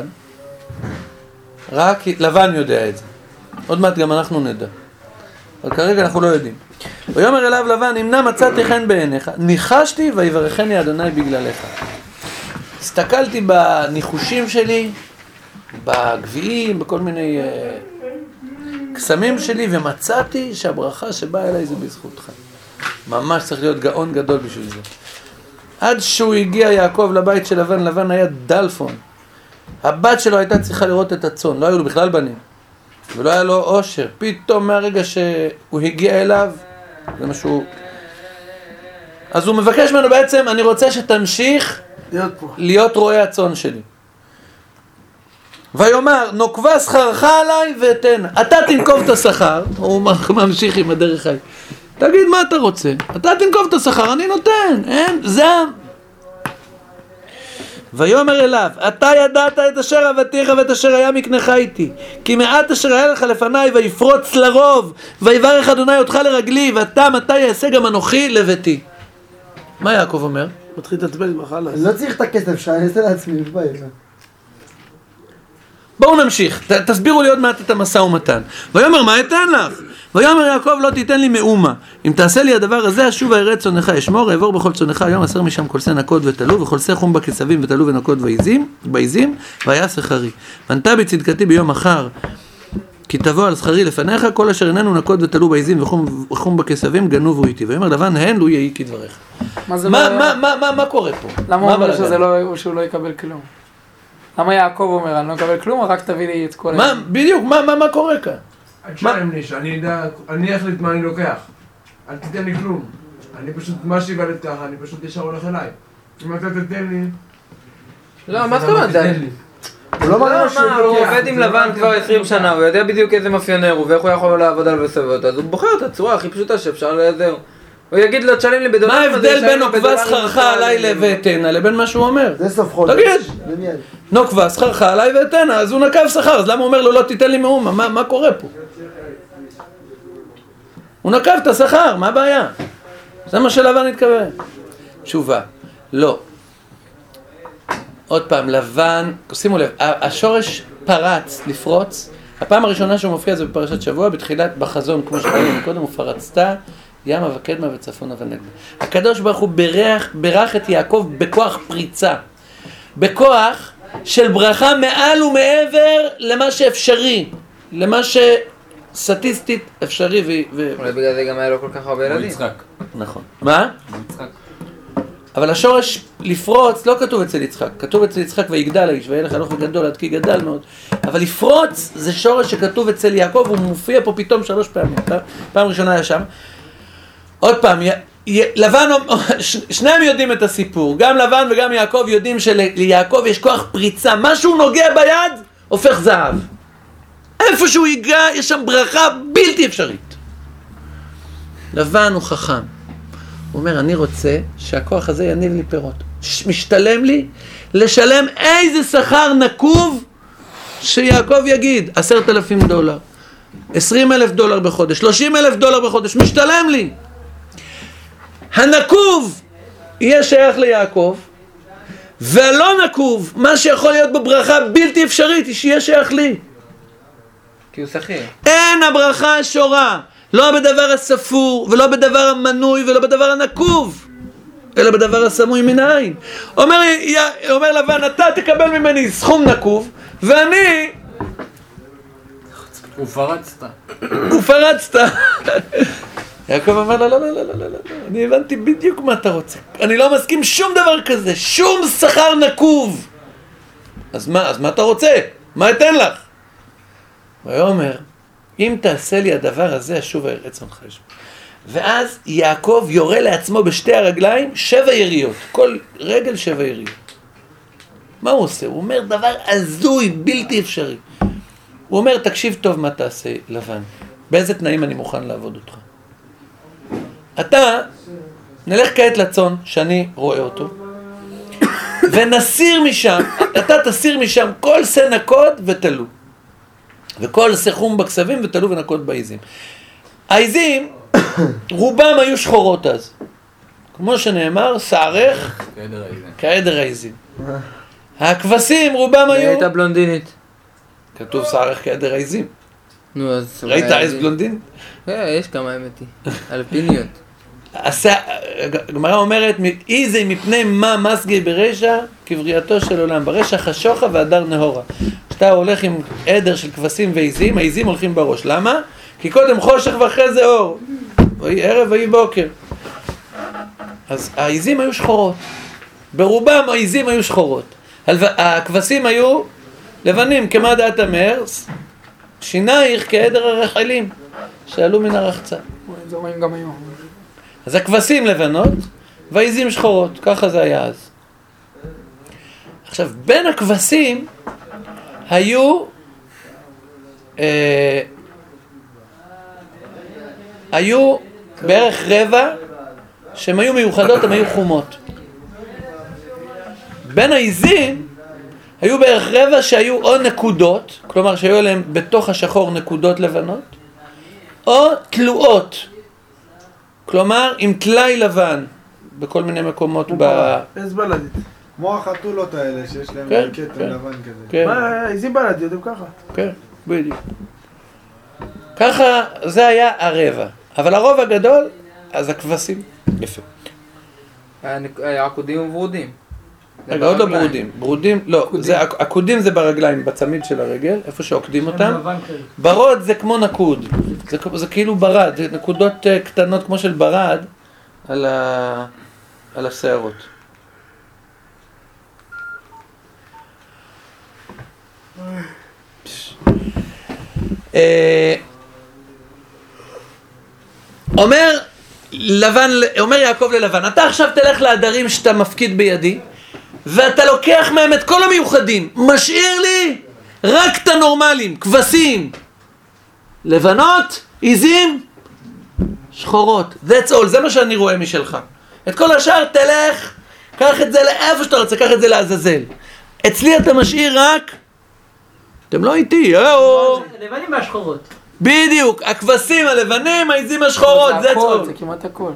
רק לבן יודע את זה. עוד מעט גם אנחנו נדע, אבל כרגע אנחנו לא יודעים. ויאמר אליו לבן, אם נא מצאתי חן בעיניך, ניחשתי ויברכני אדוני בגללך. הסתכלתי בניחושים שלי, בגביעים, בכל מיני uh, קסמים שלי, ומצאתי שהברכה שבאה אליי זה בזכותך. ממש צריך להיות גאון גדול בשביל זה. עד שהוא הגיע יעקב לבית של לבן, לבן היה דלפון. הבת שלו הייתה צריכה לראות את הצאן, לא היו לו בכלל בנים. ולא היה לו אושר. פתאום מהרגע שהוא הגיע אליו, זה משהו... אז הוא מבקש ממנו בעצם, אני רוצה שתמשיך להיות פה. להיות רועה הצאן שלי. ויאמר, נוקבה שכרך עליי ואתן. אתה תנקוב את השכר, הוא ממשיך עם הדרך חי. תגיד מה אתה רוצה, אתה תנקוב את השכר, אני נותן, אין, זה... ויאמר אליו, אתה ידעת את אשר עבדתיך ואת אשר היה מקנך איתי, כי מעט אשר היה לך לפניי ויפרוץ לרוב, ויברך אדוני אותך לרגלי, ואתה מתי יעשה גם אנוכי לביתי. מה יעקב אומר? מתחיל להתעצבן עם החלאס. אני לא צריך את הכסף שאני אעשה לעצמי, יש בעיה. בואו נמשיך, ת, תסבירו לי עוד מעט את המשא ומתן. ויאמר, מה אתן לך? ויאמר יעקב, לא תיתן לי מאומה. אם תעשה לי הדבר הזה, אשוב אראה צונך, אשמור, אעבור בכל צונך, היום אסר משם כל שא נקות ותלו, וכל שא חום בכסבים ותלו ונקות ועזים, בעזים, והיה שכרי. ונתה בצדקתי ביום מחר, כי תבוא על שכרי לפניך, כל אשר איננו נקות ותלו בעזים וחום, וחום בכסבים, גנובו איתי. ויאמר לבן, הן לו יהי כדבריך. מה זה מה, לא... מה, מה, מה, מה קורה פה? למה הוא מה אומר הבלגן? שזה לא, שהוא לא יקבל כלום? למה יעקב אומר, אני לא אקבל כלום, רק תביא לי את כל... מה, בדיוק, מה, מה, מה קורה כאן? אל תשלם לי, שאני אדע, אני אחליט מה אני לוקח. אל תיתן לי כלום. אני פשוט, מה שיבלת ככה, אני פשוט ישר הולך אליי. אם אתה תתן לי... לא, מה זאת אומרת? תתן לי. הוא לא מראה לא, משהו. מה, הוא עובד עם לבן כבר עשרים שנה, הוא יודע בדיוק איזה מאפיונר הוא ואיך הוא יכול לעבוד על וסביבות, אז הוא בוחר את הצורה הכי פשוטה שאפשר לזהו. הוא יגיד לו, תשלם לי בדולרים. מה ההבדל בין נוקבה שכרך עליי לבטנה לבין מה שהוא אומר? זה סוף חודש. תגיד. זה מיד. נוקבה שכרך עליי ובטנה, אז הוא נקב שכר, אז למה הוא אומר לו לא תיתן לי מאומה? מה, מה קורה פה? הוא נקב את השכר, מה הבעיה? זה מה שלבן התכוון. תשובה, לא. עוד פעם, לבן, שימו לב, השורש פרץ, לפרוץ, הפעם הראשונה שהוא מופיע זה בפרשת שבוע, בתחילת בחזון, כמו שראינו קודם, הוא פרצתה, ימה וקדמה וצפונה ונגבה. הקדוש ברוך הוא ברך, ברך את יעקב בכוח פריצה, בכוח של ברכה מעל ומעבר למה שאפשרי, למה שסטטיסטית אפשרי ו... אולי בגלל זה גם היה לו כל כך הרבה ילדים. יצחק. נכון. מה? יצחק. אבל השורש לפרוץ לא כתוב אצל יצחק, כתוב אצל יצחק ויגדל האיש וילך הלוך וגדול עד כי גדל מאוד, אבל לפרוץ זה שורש שכתוב אצל יעקב, הוא מופיע פה פתאום שלוש פעמים, פעם ראשונה היה שם. עוד פעם, י... י... לבן, שניהם יודעים את הסיפור, גם לבן וגם יעקב יודעים שליעקב יש כוח פריצה, משהו נוגע ביד הופך זהב, איפה שהוא ייגע יש שם ברכה בלתי אפשרית. לבן הוא חכם, הוא אומר, אני רוצה שהכוח הזה יניב לי פירות. משתלם לי לשלם איזה שכר נקוב שיעקב יגיד, עשרת אלפים דולר, עשרים אלף דולר בחודש, שלושים אלף דולר בחודש, משתלם לי. הנקוב יהיה שייך ליעקב, והלא נקוב, מה שיכול להיות בברכה בלתי אפשרית, שיהיה שייך לי. כי הוא שכיר. אין הברכה שורה. לא בדבר הספור, ולא בדבר המנוי, ולא בדבר הנקוב, אלא בדבר הסמוי מן העין. אומר, אומר לבן, אתה תקבל ממני סכום נקוב, ואני... ופרצת. ופרצת. יעקב אמר, לא, לא, לא, לא, לא, לא, אני הבנתי בדיוק מה אתה רוצה. אני לא מסכים שום דבר כזה, שום שכר נקוב. אז מה, אז מה אתה רוצה? מה אתן לך? והוא אומר, אם תעשה לי הדבר הזה, אשוב ארץ מנחש. ואז יעקב יורה לעצמו בשתי הרגליים שבע יריות. כל רגל שבע יריות. מה הוא עושה? הוא אומר דבר הזוי, בלתי אפשרי. הוא אומר, תקשיב טוב מה תעשה לבן. באיזה תנאים אני מוכן לעבוד אותך. אתה, נלך כעת לצון, שאני רואה אותו, ונסיר משם, אתה תסיר משם כל שא נקוד ותלו. וכל שחום בכסבים ותלו ונקות בעיזים. העיזים, רובם היו שחורות אז. כמו שנאמר, שערך כעדר העיזים. הכבשים, רובם היו... הייתה בלונדינית. כתוב שערך כעדר העיזים. נו, אז... ראית עיז בלונדין? יש כמה האמתי. אלפיניות. הגמרא אומרת, איזה מפני מה מסגי ברשע כבריאתו של עולם. ברשע חשוכה והדר נהורה. כשאתה הולך עם עדר של כבשים ועיזים, העיזים הולכים בראש. למה? כי קודם חושך ואחרי זה אור. ויהי ערב ויהי בוקר. אז העיזים היו שחורות. ברובם העיזים היו שחורות. הכבשים היו לבנים, כמה דעת המרס, שינייך כעדר הרחלים, שעלו מן הרחצה. זה רואים גם היום. אז הכבשים לבנות, והעיזים שחורות. ככה זה היה אז. עכשיו, בין הכבשים, היו אה, היו בערך רבע שהן היו מיוחדות, הן היו חומות. בין העיזים היו בערך רבע שהיו או נקודות, כלומר שהיו להם בתוך השחור נקודות לבנות, או תלואות, כלומר עם תלאי לבן בכל מיני מקומות ב... איזה בלדית. כמו החתולות האלה שיש להם כן, קטע כן. לבן כזה. כן, מה, איזה בלד, יודעים ככה? כן, בדיוק. ככה זה היה הרבע. אבל הרוב הגדול, אז הכבשים. יפה. העקודים וברודים. רגע, עוד לא ברודים. ברודים, לא, זה, עקודים זה ברגליים, בצמיד של הרגל, איפה שעוקדים אותם. ברד זה כמו נקוד. זה, זה כאילו ברד, זה נקודות קטנות כמו של ברד על, ה, על השערות. אומר לבן, אומר יעקב ללבן, אתה עכשיו תלך לעדרים שאתה מפקיד בידי, ואתה לוקח מהם את כל המיוחדים, משאיר לי רק את הנורמלים, כבשים, לבנות, עיזים, שחורות. That's all, זה מה שאני רואה משלך. את כל השאר תלך, קח את זה לאיפה שאתה רוצה, קח את זה לעזאזל. אצלי אתה משאיר רק, אתם לא איתי, אה? לבנים מהשחורות. בדיוק, הכבשים הלבנים, העיזים השחורות, זה that's הכל, all. זה כמעט הכל.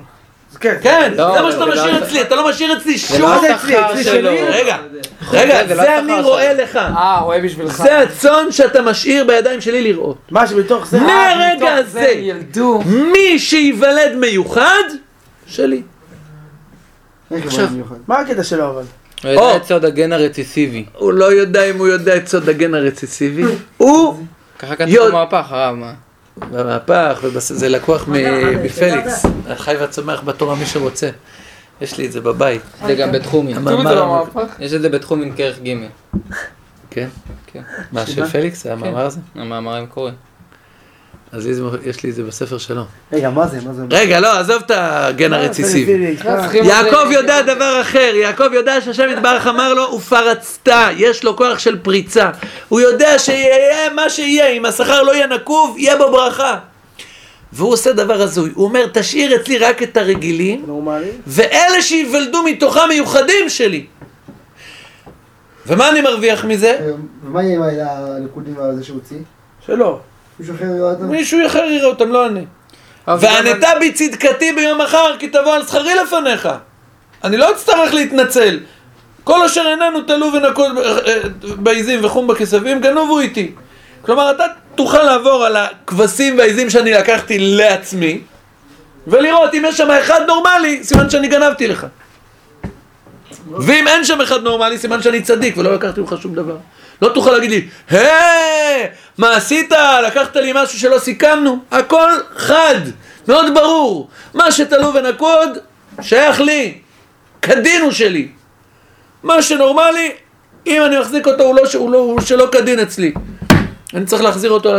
כן. כן, לא, זה מה זה שאתה לא משאיר השכר. אצלי, אתה לא משאיר אצלי זה שום... לא זה השכר אצלי שלו. שלי. רגע, רגע, זה לא זה השכר אני שלו. רואה לך. אה, רואה בשבילך. זה הצאן שאתה משאיר בידיים שלי לראות. מה שבתוך זה... מהרגע מתוך הזה, ילדו. מי שיוולד מיוחד, שלי. איך עכשיו- אבל מיוחד? מה הקטע שלו אבל? הוא יודע או. את סוד הגן הרציסיבי. הוא לא יודע אם הוא יודע את סוד הגן הרציסיבי. הוא ככה כתוב יודע- במהפך, הרב, מה? במהפך, וזה לקוח מ- מפליקס. החי והצומח בתורה מי שרוצה. יש לי את זה בבית. זה גם בתחומין. כתוב את זה המאמר- במהפך? יש את זה בתחומין כרך ג'. כן? כן. מה, של פליקס? המאמר הזה? המאמר המקורי. אז יש לי את זה בספר שלו. רגע, מה זה? מה זה? רגע, לא, עזוב את הגן הרציסיבי. צריכים יעקב את זה- יודע דבר אחר, יעקב יודע שהשם יתברך אמר לו, ופרצת, יש לו כוח של פריצה. הוא יודע שיהיה מה שיהיה, אם השכר לא יהיה נקוב, יהיה בו ברכה. והוא עושה דבר הזוי, הוא אומר, תשאיר אצלי רק את הרגילים, נורמלי? ואלה שיוולדו מתוכם מיוחדים שלי. ומה אני מרוויח מזה? ומה יהיה עם הנקודים הזה שהוציא? שלא. מישהו אחר יראה אותם? מישהו אחר יראה אותם, לא אני. וענתה בי צדקתי ביום מחר, כי תבוא על שכרי לפניך. אני לא אצטרך להתנצל. כל אשר איננו תלו ונקוד בעיזים וחום בכספים, גנובו איתי. כלומר, אתה תוכל לעבור על הכבשים והעיזים שאני לקחתי לעצמי, ולראות אם יש שם אחד נורמלי, סימן שאני גנבתי לך. ואם אין שם אחד נורמלי, סימן שאני צדיק, ולא לקחתי ממך שום דבר. לא תוכל להגיד לי, היי, מה עשית? לקחת לי משהו שלא סיכמנו? הכל חד, מאוד ברור. מה שתלו ונקוד, שייך לי. כדין הוא שלי. מה שנורמלי, אם אני מחזיק אותו, הוא, לא, הוא, לא, הוא שלא כדין אצלי. אני צריך להחזיר אותו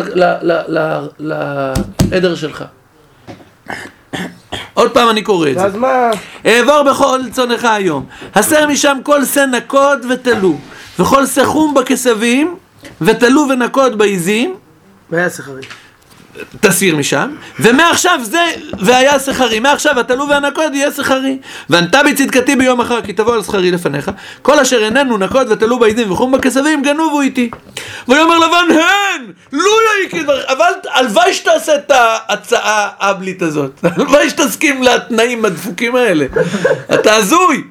לעדר שלך. עוד פעם אני קורא את זה. אז מה? אעבור בכל צונך היום. הסר משם כל שא נקוד ותלו, וכל שא חום בכסבים, ותלו ונקוד בעיזים, והיה שכרי. תסיר משם, ומעכשיו זה, והיה שכרי, מעכשיו התלו והנקוד יהיה שכרי. וענתה בי צדקתי ביום אחר, כי תבוא על שכרי לפניך, כל אשר איננו נקוד ותלו בעיזים וחום בכסבים, גנובו איתי. ויאמר לבן, הן, לו יהי כדברך, אבל הלוואי שתעשה את ההצעה האבלית הזאת, הלוואי שתסכים לתנאים הדפוקים האלה, אתה הזוי.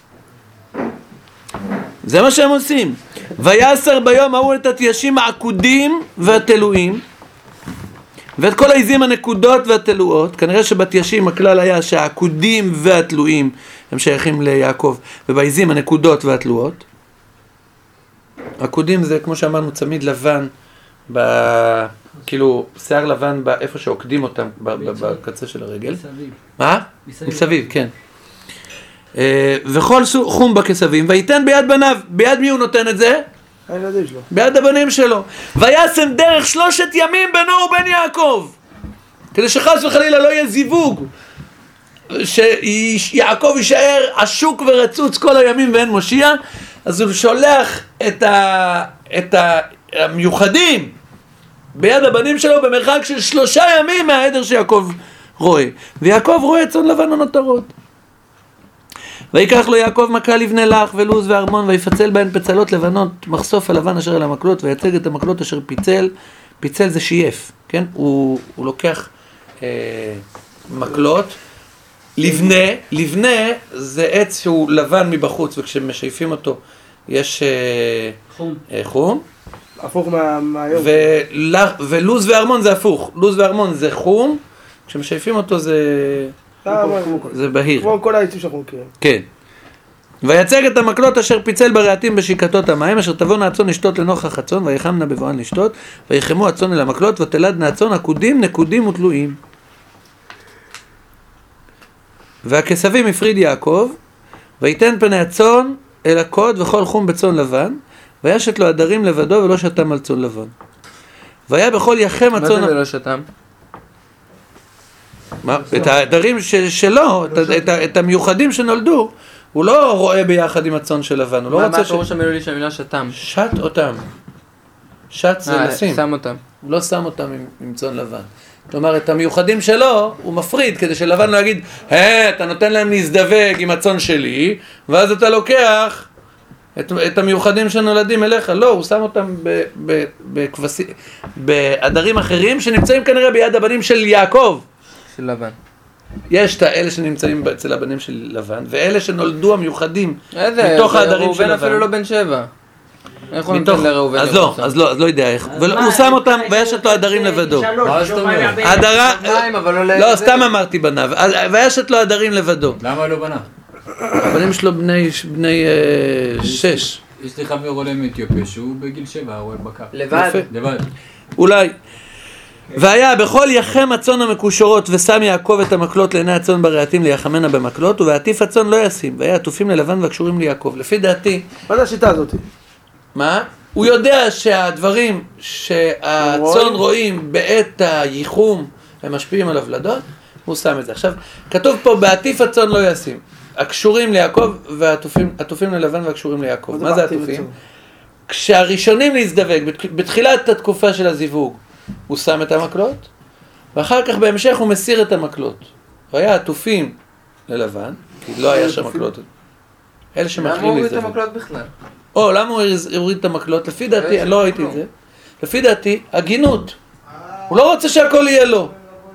זה מה שהם עושים. ויעשר ביום ההוא את התיישים העקודים והתלויים, ואת כל העיזים הנקודות והתלואות. כנראה שבתיישים הכלל היה שהעקודים והתלויים הם שייכים ליעקב, ובעיזים הנקודות והתלואות. עקודים זה כמו שאמרנו צמיד לבן, ב... כאילו שיער לבן באיפה שעוקדים אותם, ב... בקצה של הרגל. מסביב. מה? מסביב. מסביב, כן. אה, וכל חום בכסבים, ויתן ביד בניו. ביד מי הוא נותן את זה? הילדים שלו. ביד הבנים שלו. וישם דרך שלושת ימים בינו ובין יעקב, כדי שחס וחלילה לא יהיה זיווג, שיעקב יישאר עשוק ורצוץ כל הימים ואין מושיע. אז הוא שולח את, ה... את המיוחדים ביד הבנים שלו במרחק של שלושה ימים מהעדר שיעקב רואה. ויעקב רואה צאן לבן הנותרות. ויקח לו יעקב מכה לבני לך ולוז וארמון, ויפצל בהן פצלות לבנות מחשוף הלבן אשר אל המקלות, ויצג את המקלות אשר פיצל. פיצל זה שייף, כן? הוא, הוא לוקח אה, מקלות, לבנה, לבנה זה עץ שהוא לבן מבחוץ, וכשמשייפים אותו יש אה, חום. אה, חום, הפוך מה- מהיום. ול- ולוז וארמון זה הפוך, לוז וארמון זה חום, כשמשייפים אותו זה, אה, מה- זה בהיר. כמו כל העיצוב שאנחנו מכירים. כן. ויצג את המקלות אשר פיצל ברעתים בשיקתות המים, אשר תבואנה הצאן לשתות לנוכח הצאן, ויחמנה בבואן לשתות, ויחמו הצאן אל המקלות, ותלדנה הצאן עקודים, נקודים ותלויים. והכסבים הפריד יעקב, ויתן פני הצאן אל הקוד וכל חום בצאן לבן, וישת לו הדרים לבדו ולא שתם על צאן לבן. והיה בכל יחם מה הצאן... זה ולא שתם? מה? את העדרים של- שלו, את ה- את ה- את המיוחדים שנולדו, הוא לא רואה ביחד עם הצאן של לבן, הוא לא מה רוצה ש... הפירוש המילולי של המילה שתם? שט אותם. שט זה אה, לשים, שם אותם. הוא לא שם אותם עם, עם צאן לבן. כלומר, את המיוחדים שלו הוא מפריד, כדי שלבן לא יגיד, היי, אתה נותן להם להזדווג עם הצאן שלי, ואז אתה לוקח את, את המיוחדים שנולדים אליך. לא, הוא שם אותם ב- ב- בכבשים, בעדרים אחרים שנמצאים כנראה ביד הבנים של יעקב. של לבן. יש את האלה שנמצאים אצל הבנים של לבן, ואלה שנולדו המיוחדים איזה, מתוך העדרים של לבן. ראובן אפילו לא בן שבע. איך הוא מתוך... נותן לראובן? אז לא, אז לא, אז לא יודע איך. הוא שם אותם, וישת לו עדרים לבדו. הדרה... לא, סתם אמרתי בניו. וישת לו עדרים לבדו. למה לא בנה? הבנים שלו בני שש. יש לי חבר עולה מאתיופיה שהוא בגיל שבע, הוא בקר. לבד. לבד. אולי. והיה בכל יחם הצאן המקושרות ושם יעקב את המקלות לעיני הצאן ברעתים ליחמנה במקלות ובעטיף הצאן לא ישים והיה עטופים ללבן והקשורים ליעקב. לפי דעתי... מה זה השיטה הזאת? מה? הוא יודע שהדברים שהצאן רואים בעת הייחום הם משפיעים על הוולדות, הוא שם את זה. עכשיו, כתוב פה בעטיף הצאן לא ישים. הקשורים ליעקב והעטופים ללבן והקשורים ליעקב. מה זה העטופים? כשהראשונים להזדווג, בתחילת התקופה של הזיווג, הוא שם את המקלות, ואחר כך בהמשך הוא מסיר את המקלות. והיה עטופים ללבן, כי לא היה שם מקלות. אלה שמחלים להזדווג. למה הוא הוריד את המקלות בכלל? או, למה הוא הוריד את המקלות? לפי דעתי, אני לא ראיתי את זה. לפי דעתי, הגינות. הוא לא רוצה שהכל יהיה לו.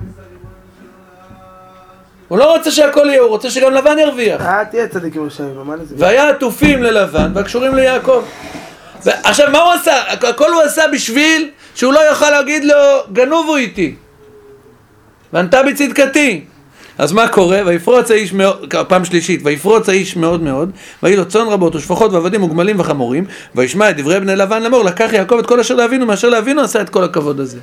הוא לא רוצה שהכל יהיה, הוא רוצה שגם לבן ירוויח. אה, תהיה צדיק ירושלים, מה לזה? והיה עטופים ללבן והקשורים ליעקב. עכשיו, מה הוא עשה? הכל הוא עשה בשביל שהוא לא יוכל להגיד לו, גנובו איתי. וענתה בצדקתי. אז מה קורה? ויפרוץ האיש מאוד, פעם שלישית, ויפרוץ האיש מאוד מאוד, ויהי לו צאן רבות ושפחות ועבדים וגמלים וחמורים, וישמע את דברי בני לבן לאמור, לקח יעקב את כל אשר לאבינו, מאשר לאבינו עשה את כל הכבוד הזה.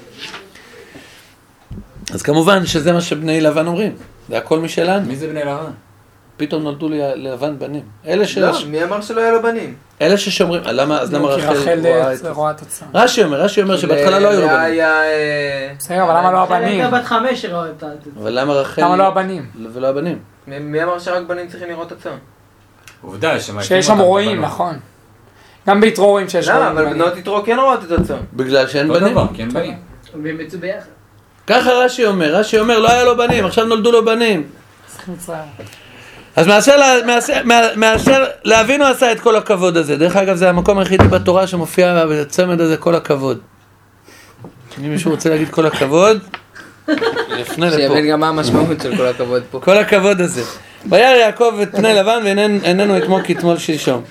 אז כמובן שזה מה שבני לבן אומרים, זה הכל משלנו. מי זה בני לבן? פתאום נולדו לי לבן בנים. אלה ש... לא, מי אמר שלא היה לו בנים? אלה ששומרים, למה, אז למה רחל רואה את הצאן? רש"י אומר, רש"י אומר שבהתחלה לא היו לו בנים. בסדר, אבל למה לא הבנים? הייתה בת חמש שראה את זה. אבל למה רחל... למה לא הבנים? ולא הבנים? מי אמר שרק בנים צריכים לראות את הצאן? עובדה, שיש שם רואים, נכון. גם ביתרו רואים שיש רואים. למה, אבל בנות יתרו כן רואות את הצאן. בגלל שאין אותו בנים. דבר, כן בנים. והם יצאו ביחד. ככה רש"י אומר, רש"י אומר, לא היה לו בנים, עכשיו נולדו לו בנים. מצרים. אז מאשר, מאשר, מאשר לאבינו עשה את כל הכבוד הזה. דרך אגב, זה המקום היחידי בתורה שמופיע בצמד הזה כל הכבוד. אם מישהו רוצה להגיד כל הכבוד, יפנה לפה. שיבין גם מה המשמעות של כל הכבוד פה. כל הכבוד הזה. וירא יעקב את פני לבן ואיננו אתמול כתמול שלשום.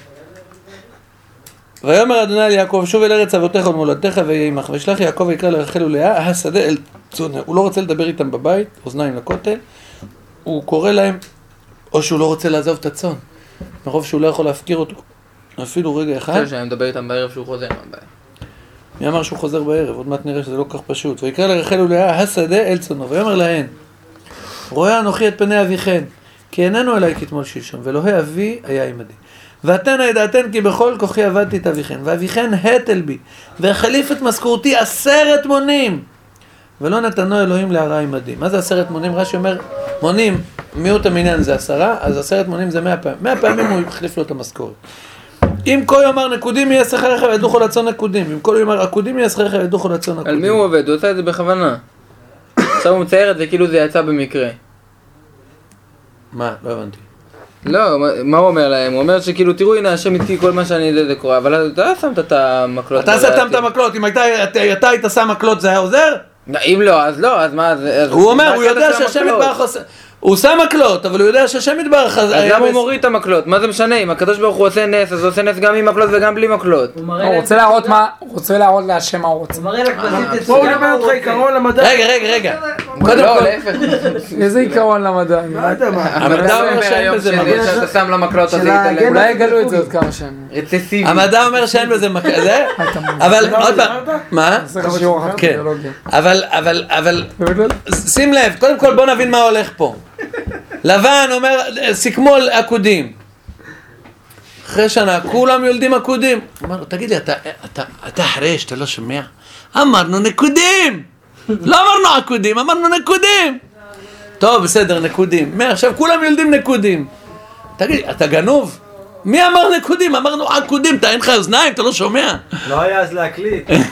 ויאמר אדוני אל יעקב, שוב אל ארץ אבותיך ומולדתך ויהיה עמך. וישלח יעקב ויקרא לרחל ולאה השדה אל צאן. הוא לא רוצה לדבר איתם בבית, אוזניים לכותל. הוא קורא להם, או שהוא לא רוצה לעזוב את הצאן, מרוב שהוא לא יכול להפקיר אותו אפילו רגע אחד. אני חושב שאני מדבר איתם בערב שהוא חוזר. מי אמר שהוא חוזר בערב? עוד מעט נראה שזה לא כך פשוט. ויקרא לרחל ולאה השדה אל צאנו, ויאמר להן, רואה אנוכי את פני אביכן, כי איננו אליי כתמול שלשום, ואלוהי אבי היה עמדי. ואתן הידעתן כי בכל כוחי עבדתי את אביכן, ואביכן הטל בי, והחליף את משכורתי עשרת מונים, ולא נתנו אלוהים להרע עמדי. מה זה עשרת מונים? רש"י אומר, מונים, מיעוט המניין זה עשרה, אז עשרת מונים זה מאה פעמים. מאה פעמים הוא החליף לו את המשכורת. אם כל יאמר נקודים יהיה שכרך וידוחו לצאן נקודים, אם כל יאמר עקודים יהיה שכרך וידוחו לצאן נקודים. על מי הוא עובד? הוא עושה את זה בכוונה. עכשיו הוא מצייר את זה כאילו זה יצא במקרה. מה? לא הבנתי. לא, מה הוא אומר להם? הוא אומר שכאילו תראו הנה השם איתי כל מה שאני יודע זה קורה, אבל אתה שמת את המקלות. אתה שמת את המקלות, אם אתה היית שם מקלות זה היה עוזר? אם לא, אז לא, אז מה? הוא אומר, הוא יודע שהשם יתברך עושה... הוא שם מקלות, אבל הוא יודע שהשם יתברך... אז למה הוא מוריד את המקלות? מה זה משנה? אם הקדוש ברוך הוא עושה נס, אז הוא עושה נס גם עם מקלות וגם בלי מקלות. הוא רוצה להראות מה... הוא רוצה להראות להשם מה הוא רוצה. הוא מראה לך בזית את בואו נדבר אותך עיקרון למדע. רגע, רגע, רגע. קודם לא, כל... להפך. איזה עיקרון למדע? לא יודע מה. המדע אומר שאין בזה מקלות. שאתה שם למקלות הזה יתעלם. אולי יגלו את זה עוד כמה שנים. רצסיבי. המדע אומר שאין בזה מקלות. אבל עוד פעם... מה? זה שיעור אחר כן. ביולוגיה. אבל, אבל, אבל... שים לב, קודם כל בוא נבין מה הולך פה. לבן אומר, סיכמו על עקודים. אחרי שנה, כולם יולדים עקודים. אמר לו, תגיד לי, אתה, אתה, אתה אחרי שאתה לא שומע? אמרנו נקודים! לא אמרנו עקודים, אמרנו נקודים! טוב, בסדר, נקודים. עכשיו כולם יולדים נקודים. תגיד, אתה גנוב? מי אמר נקודים? אמרנו עקודים, אתה אין לך אוזניים, אתה לא שומע? לא היה אז להקליט. אה,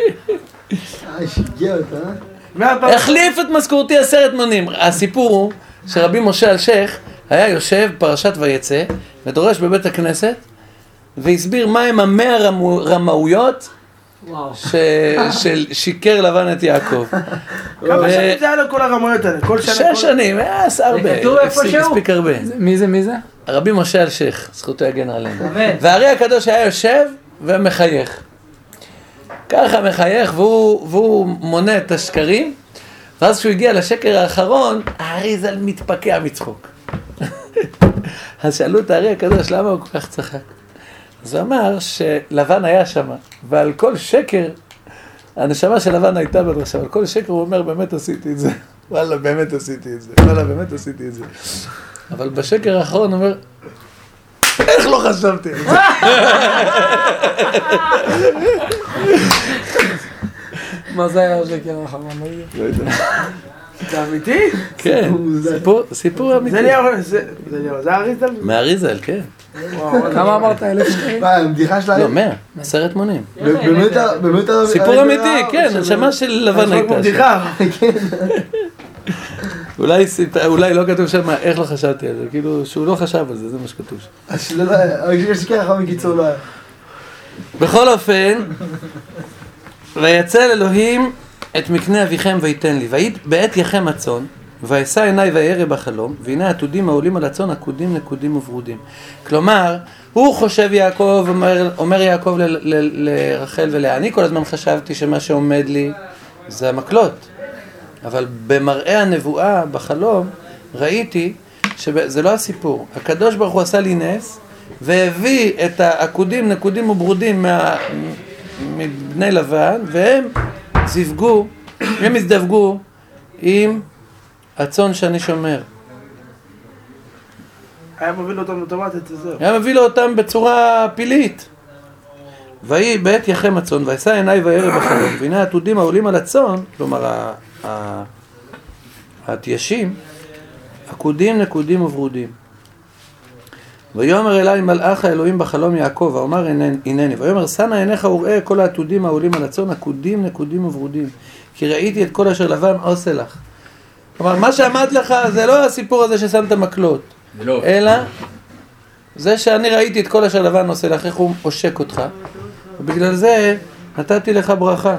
שיגע אותה. החליף את משכורתי עשרת מונים. הסיפור הוא שרבי משה אלשיך היה יושב פרשת ויצא ודורש בבית הכנסת והסביר מהם המאה רמאויות ששיקר לבן את יעקב. כמה שנים זה היה לו כל הרמויות האלה? כל שנה? שש שנים, היה הרבה, הספיק הרבה. מי זה, מי זה? רבי משה אלשיך, זכותו יגן עלינו. והארי הקדוש היה יושב ומחייך. ככה מחייך, והוא, והוא מונה את השקרים, ואז כשהוא הגיע לשקר האחרון, הארי ז"ל מתפקע מצחוק. אז שאלו את הארי הקדוש, למה הוא כל כך צחק? אז הוא אמר שלבן היה שם, ועל כל שקר, הנשמה של לבן הייתה בדרשה, על כל שקר הוא אומר, באמת עשיתי את זה. וואלה, באמת עשיתי את זה. וואלה, באמת עשיתי את זה. אבל בשקר האחרון הוא אומר, איך לא חשבתי על זה? מה זה היה השקר האחרון? לא יודע. זה אמיתי? כן, סיפור אמיתי. זה ליאור, זה ליאור, זה אריזל? מאריזל, כן. כמה אמרת? אלף שקרים? מה, הבדיחה שלהם? לא, מאה, עשרת מונים. באמת... סיפור אמיתי, כן, הנשמה של לבן הייתה. בדיחה. אולי לא כתוב שם איך לא חשבתי על זה, כאילו שהוא לא חשב על זה, זה מה שכתוב שם. אז שלא היה, אבל יש לי ככה מקיצור לא היה. בכל אופן, ויצל אלוהים את מקנה אביכם ויתן לי, והיית בעת יחם הצאן, וישא עיניי וירא בחלום, והנה עתודים העולים על הצאן, עקודים נקודים וברודים. כלומר, הוא חושב יעקב, אומר, אומר יעקב ל, ל, לרחל ולאה, אני כל הזמן חשבתי שמה שעומד לי זה המקלות. אבל במראה הנבואה, בחלום, ראיתי שזה לא הסיפור. הקדוש ברוך הוא עשה לי נס, והביא את העקודים, נקודים וברודים מה, מבני לבן, והם זיווגו, הם הזדווגו עם הצאן שאני שומר. היה מביא לו אותם אוטומטית וזהו. היה מביא לו אותם בצורה פילית. ויהי בעת יחם הצאן, וישא עיניי וירא בחלום, והנה העתודים העולים על הצאן, כלומר התיישים, עקודים, נקודים וברודים. ויאמר אליי מלאך האלוהים בחלום יעקב, ואומר הנני, ויאמר שא נא עיניך וראה כל העתודים העולים על הצאן, עקודים, נקודים וברודים, כי ראיתי את כל אשר לבן עושה לך. כלומר, מה שעמד לך זה לא הסיפור הזה ששמת מקלות, אלא זה שאני ראיתי את כל אשר לבן עושה לך, איך הוא עושק אותך, ובגלל זה נתתי לך ברכה.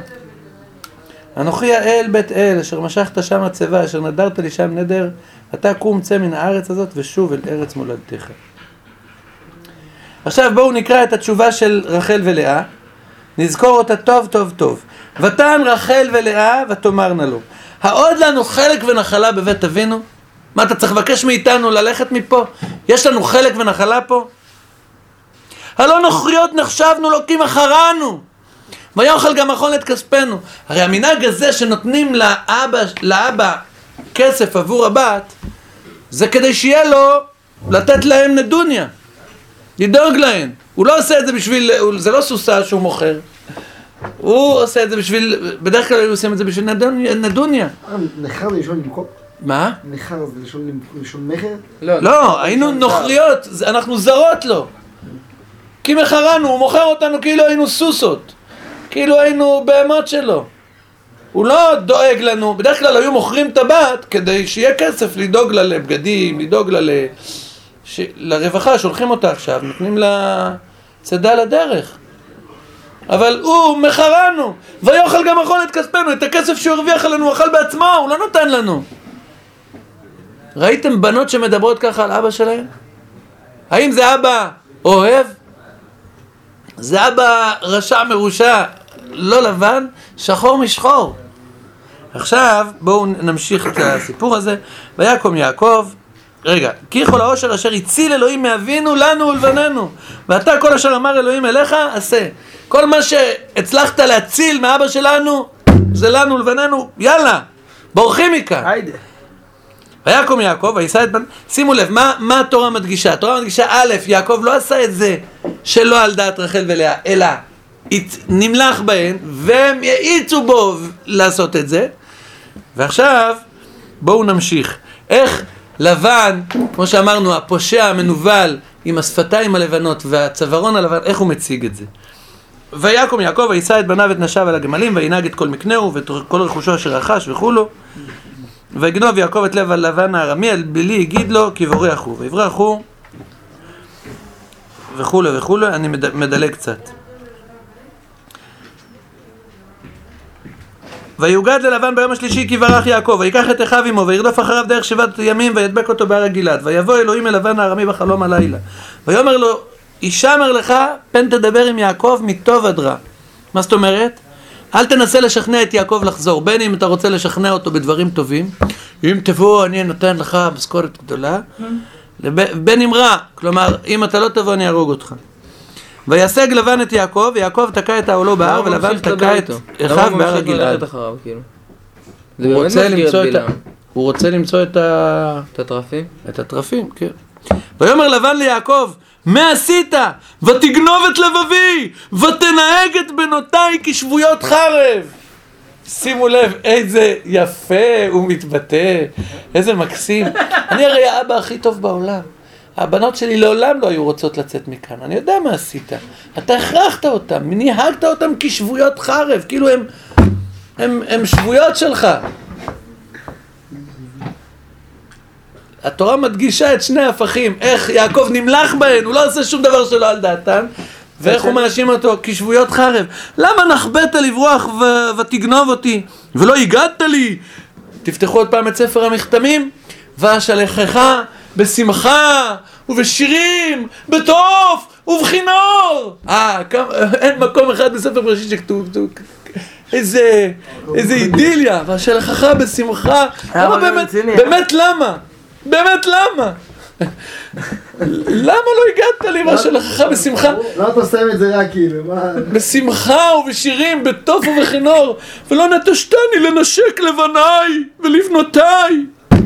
אנוכי האל בית אל, אשר משכת שם הצבא, אשר נדרת לי שם נדר, אתה קום צא מן הארץ הזאת ושוב אל ארץ מולדתך. עכשיו בואו נקרא את התשובה של רחל ולאה, נזכור אותה טוב טוב טוב. ותען רחל ולאה ותאמרנה לו, העוד לנו חלק ונחלה בבית אבינו? מה אתה צריך לבקש מאיתנו ללכת מפה? יש לנו חלק ונחלה פה? הלא נוכריות נחשבנו לו כי מחרנו, ויאכל גם אכול את כספנו. הרי המנהג הזה שנותנים לאבא, לאבא כסף עבור הבת, זה כדי שיהיה לו לתת להם נדוניה, לדאוג להם. הוא לא עושה את זה בשביל, זה לא סוסה שהוא מוכר, הוא עושה את זה בשביל, בדרך כלל הוא עושה את זה בשביל נדוניה, נדוניה. נחר זה לשון למכור? מה? נחר זה לשון מחר? לא, לא, היינו נוכריות, אנחנו זרות לו, כי מחרנו, הוא מוכר אותנו כאילו היינו סוסות, כאילו היינו בהמות שלו. הוא לא דואג לנו, בדרך כלל היו מוכרים את הבת כדי שיהיה כסף לדאוג לה לבגדים, לדאוג לה ל... ש... לרווחה, שולחים אותה עכשיו, נותנים לה צדה לדרך. אבל הוא מחרנו, ויאכל גם אכול את כספנו, את הכסף שהוא הרוויח עלינו, הוא אכל בעצמו, הוא לא נותן לנו. ראיתם בנות שמדברות ככה על אבא שלהם? האם זה אבא אוהב? זה אבא רשע מרושע, לא לבן, שחור משחור. עכשיו בואו נמשיך את הסיפור הזה. ויקום יעקב, רגע, כי כל העושר אשר הציל אלוהים מאבינו לנו ולבננו, ואתה כל אשר אמר אלוהים אליך עשה. כל מה שהצלחת להציל מאבא שלנו זה לנו ולבננו, יאללה, בורחים מכאן. היידה. ויקום יעקב וישא את בן... שימו לב, מה, מה התורה מדגישה? התורה מדגישה, א', יעקב לא עשה את זה שלא על דעת רחל ולאה, אלא נמלח בהן, והם יעיצו בו לעשות את זה. ועכשיו, בואו נמשיך. איך לבן, כמו שאמרנו, הפושע המנוול עם השפתיים הלבנות והצווארון הלבן, איך הוא מציג את זה? ויקום יעקב וישא את בניו ואת נשיו על הגמלים, וינהג את כל מקנהו ואת כל רכושו אשר רכש וכולו. ויגנוב יעקב את לב הלבן הארמי, על בלי יגיד לו כי בורח הוא, ויברח הוא וכולו וכולו. אני מדלג קצת. ויוגד ללבן ביום השלישי כי ברך יעקב, ויקח את אחיו עמו, וירדוף אחריו דרך שבעת ימים, וידבק אותו בהר הגלעד. ויבוא אלוהים אל לבן הארמי בחלום הלילה. ויאמר לו, ישמר לך, פן תדבר עם יעקב מטוב עד רע. מה זאת אומרת? אל תנסה לשכנע את יעקב לחזור, בין אם אתה רוצה לשכנע אותו בדברים טובים, אם תבוא אני נותן לך משכורת גדולה, בין אם רע, כלומר, אם אתה לא תבוא אני ארוג אותך. וישג לבן את יעקב, ויעקב תקע את העולו בהר, ולבן תקע את אחיו בהר הגלעד. הוא רוצה למצוא את ה... הוא רוצה למצוא את ה... את הטרפים? את הטרפים, כן. ויאמר לבן ליעקב, מה עשית? ותגנוב את לבבי, ותנהג את בנותיי כשבויות חרב. שימו לב, איזה יפה הוא מתבטא, איזה מקסים. אני הרי האבא הכי טוב בעולם. הבנות שלי לעולם לא היו רוצות לצאת מכאן. אני יודע מה עשית. אתה הכרחת אותם, נהגת אותם כשבויות חרב, כאילו הם, הם, הם שבויות שלך. התורה מדגישה את שני הפכים, איך יעקב נמלך בהן, הוא לא עושה שום דבר שלא על דעתם, ואיך הוא מאשים אותו כשבויות חרב. למה נחבאת לברוח ו- ותגנוב אותי, ולא הגעת לי? תפתחו עוד פעם את ספר המכתמים, ואשלחך בשמחה ובשירים, בטוב ובכינור. אה, אין מקום אחד בספר בראשית שכתוב, איזה, איזה אידיליה, ואשלחך בשמחה. למה באמת, באמת למה? באמת למה? למה לא הגעת לי מה שלחך בשמחה? לא אתה עושה את זה רק כאילו, מה? בשמחה ובשירים, בטוב ובכינור, ולא נטשתני לנשק לבניי ולבנותיי.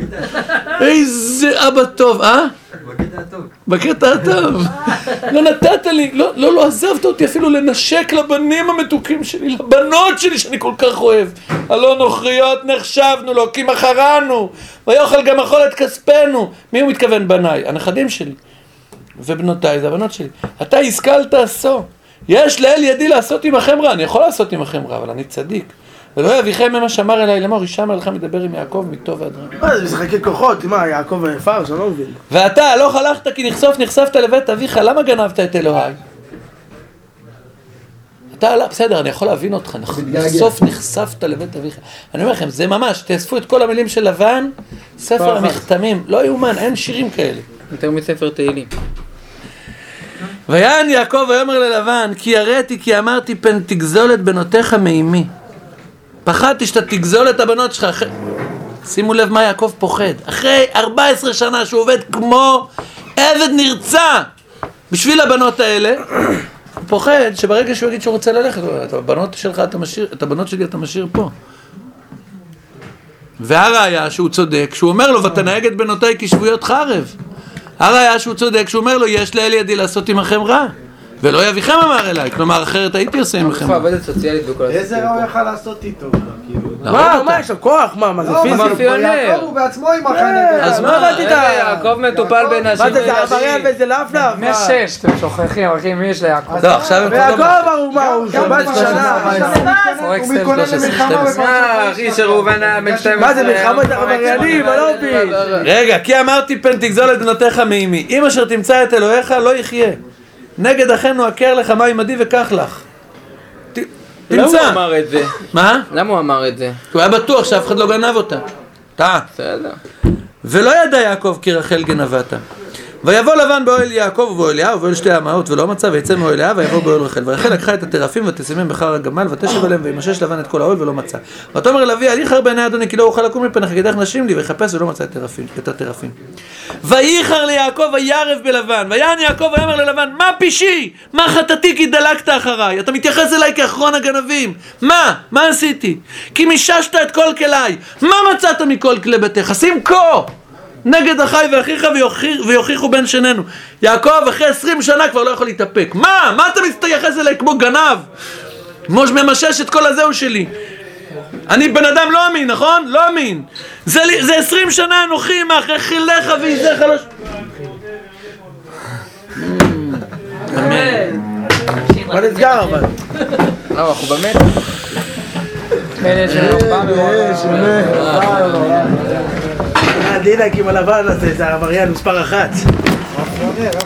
איזה אבא טוב, אה? בקטע הטוב. בקטע הטוב. לא נתת לי, לא, לא, לא עזבת אותי אפילו לנשק לבנים המתוקים שלי, לבנות שלי שאני כל כך אוהב. הלא נוכריות נחשבנו לו, כי מכרנו, ויאכל גם אכול את כספנו. מי הוא מתכוון? בניי, הנכדים שלי. ובנותיי, זה הבנות שלי. אתה השכלת עשו. יש לאל ידי לעשות עמכם רע, אני יכול לעשות עמכם רע, אבל אני צדיק. ולא יביכם ממה שאמר אליי לאמור, ישמר לך מדבר עם יעקב מטוב עד רע. מה זה משחקי כוחות? מה, יעקב פרש? אני לא מבין. ואתה הלוך הלכת כי נחשוף נחשפת לבית אביך, למה גנבת את אלוהי? אתה הלך, בסדר, אני יכול להבין אותך, נחשוף נחשפת לבית אביך. אני אומר לכם, זה ממש, תאספו את כל המילים של לבן, ספר המכתמים, לא יאומן, אין שירים כאלה. יותר מספר תהילים. ויען יעקב ויאמר ללבן, כי הראתי כי אמרתי פן תגזול את בנותיך מאימי. פחדתי שאתה תגזול את הבנות שלך. אחרי... שימו לב מה יעקב פוחד. אחרי ארבע עשרה שנה שהוא עובד כמו עבד נרצע בשביל הבנות האלה, הוא פוחד שברגע שהוא יגיד שהוא רוצה ללכת, את הבנות שלך אתה משאיר, את הבנות שלי אתה משאיר פה. והראיה שהוא צודק, שהוא אומר לו ותנהג את בנותיי כשבויות חרב. הראיה שהוא צודק, שהוא אומר לו יש לאל ידי לעשות עמכם רע. ולא יביכם אמר אליי, כלומר אחרת הייתי עושה עמכם. עבודת סוציאלית בכל הסיפור. איזה רע הוא יכל לעשות איתו? מה, מה, יש לו כוח? מה, מה זה פיזי? מאפיונר. יעקב הוא בעצמו עם החנק. אז מה ראיתי את ה... יעקב מטופל בנשים. מה זה, זה עבריין וזה לפלף? משש, אתם שוכחים, אחי, מי יש ליעקב? לא, עכשיו הם ויעקב הוא מה, הוא שבת שנה. הוא מתכונן למלחמה. אה, אחי שראובן היה בן שתים עשרה. מה זה מלחמת עבריינים? אני לא מבין. רגע, כי אמרתי פן תגזול את בנותיך מאימי. אם אשר תמצא את אלוהיך לא יחיה. נגד אחינו עקר לך מים עדי וקח לך. למה הוא תמצא. אמר את זה? מה? למה הוא אמר את זה? כי הוא היה בטוח שאף אחד לא גנב אותה. טעה. בסדר. ולא ידע יעקב כי רחל גנבתה. ויבוא לבן באוהל יעקב ובאוהל לאה ובאוהל שתי אמהות ולא מצא ויצא מאוהל לאה ויבוא באוהל רחל. ורחל לקחה את הטרפים ותשימם בחר הגמל ותשב עליהם וימשש לבן את כל האוהל ולא מצא. ותאמר אל אבי אל יחר בעיני אדוני כי לא אוכל לקום מפני חגידך נשים לי ויחפש ולא מצא את הטרפים. וייחר ליעקב וירב בלבן ויען יעקב ויאמר ללבן מה פישי מה חטאתי כי דלקת אחריי אתה מתייחס אליי כאחרון הגנבים מה מה עשיתי כי מיששת את כל כליי מה מצאת מכל כלי ביתך שים כה נגד אחי ואחיך ויוכיחו בין שנינו. יעקב אחרי עשרים שנה כבר לא יכול להתאפק. מה? מה אתה מתייחס אליי כמו גנב? מוש ממשש את כל הזהו שלי. אני בן אדם לא אמין, נכון? לא אמין. זה, זה עשרים שנה אנוכי מאחרי חיליך ויזך לא... אמן. מה נסגר אבל? לא, אנחנו באמת. אלה שלנו פעם הדינק עם הלבן הזה, זה העבריין מספר אחת.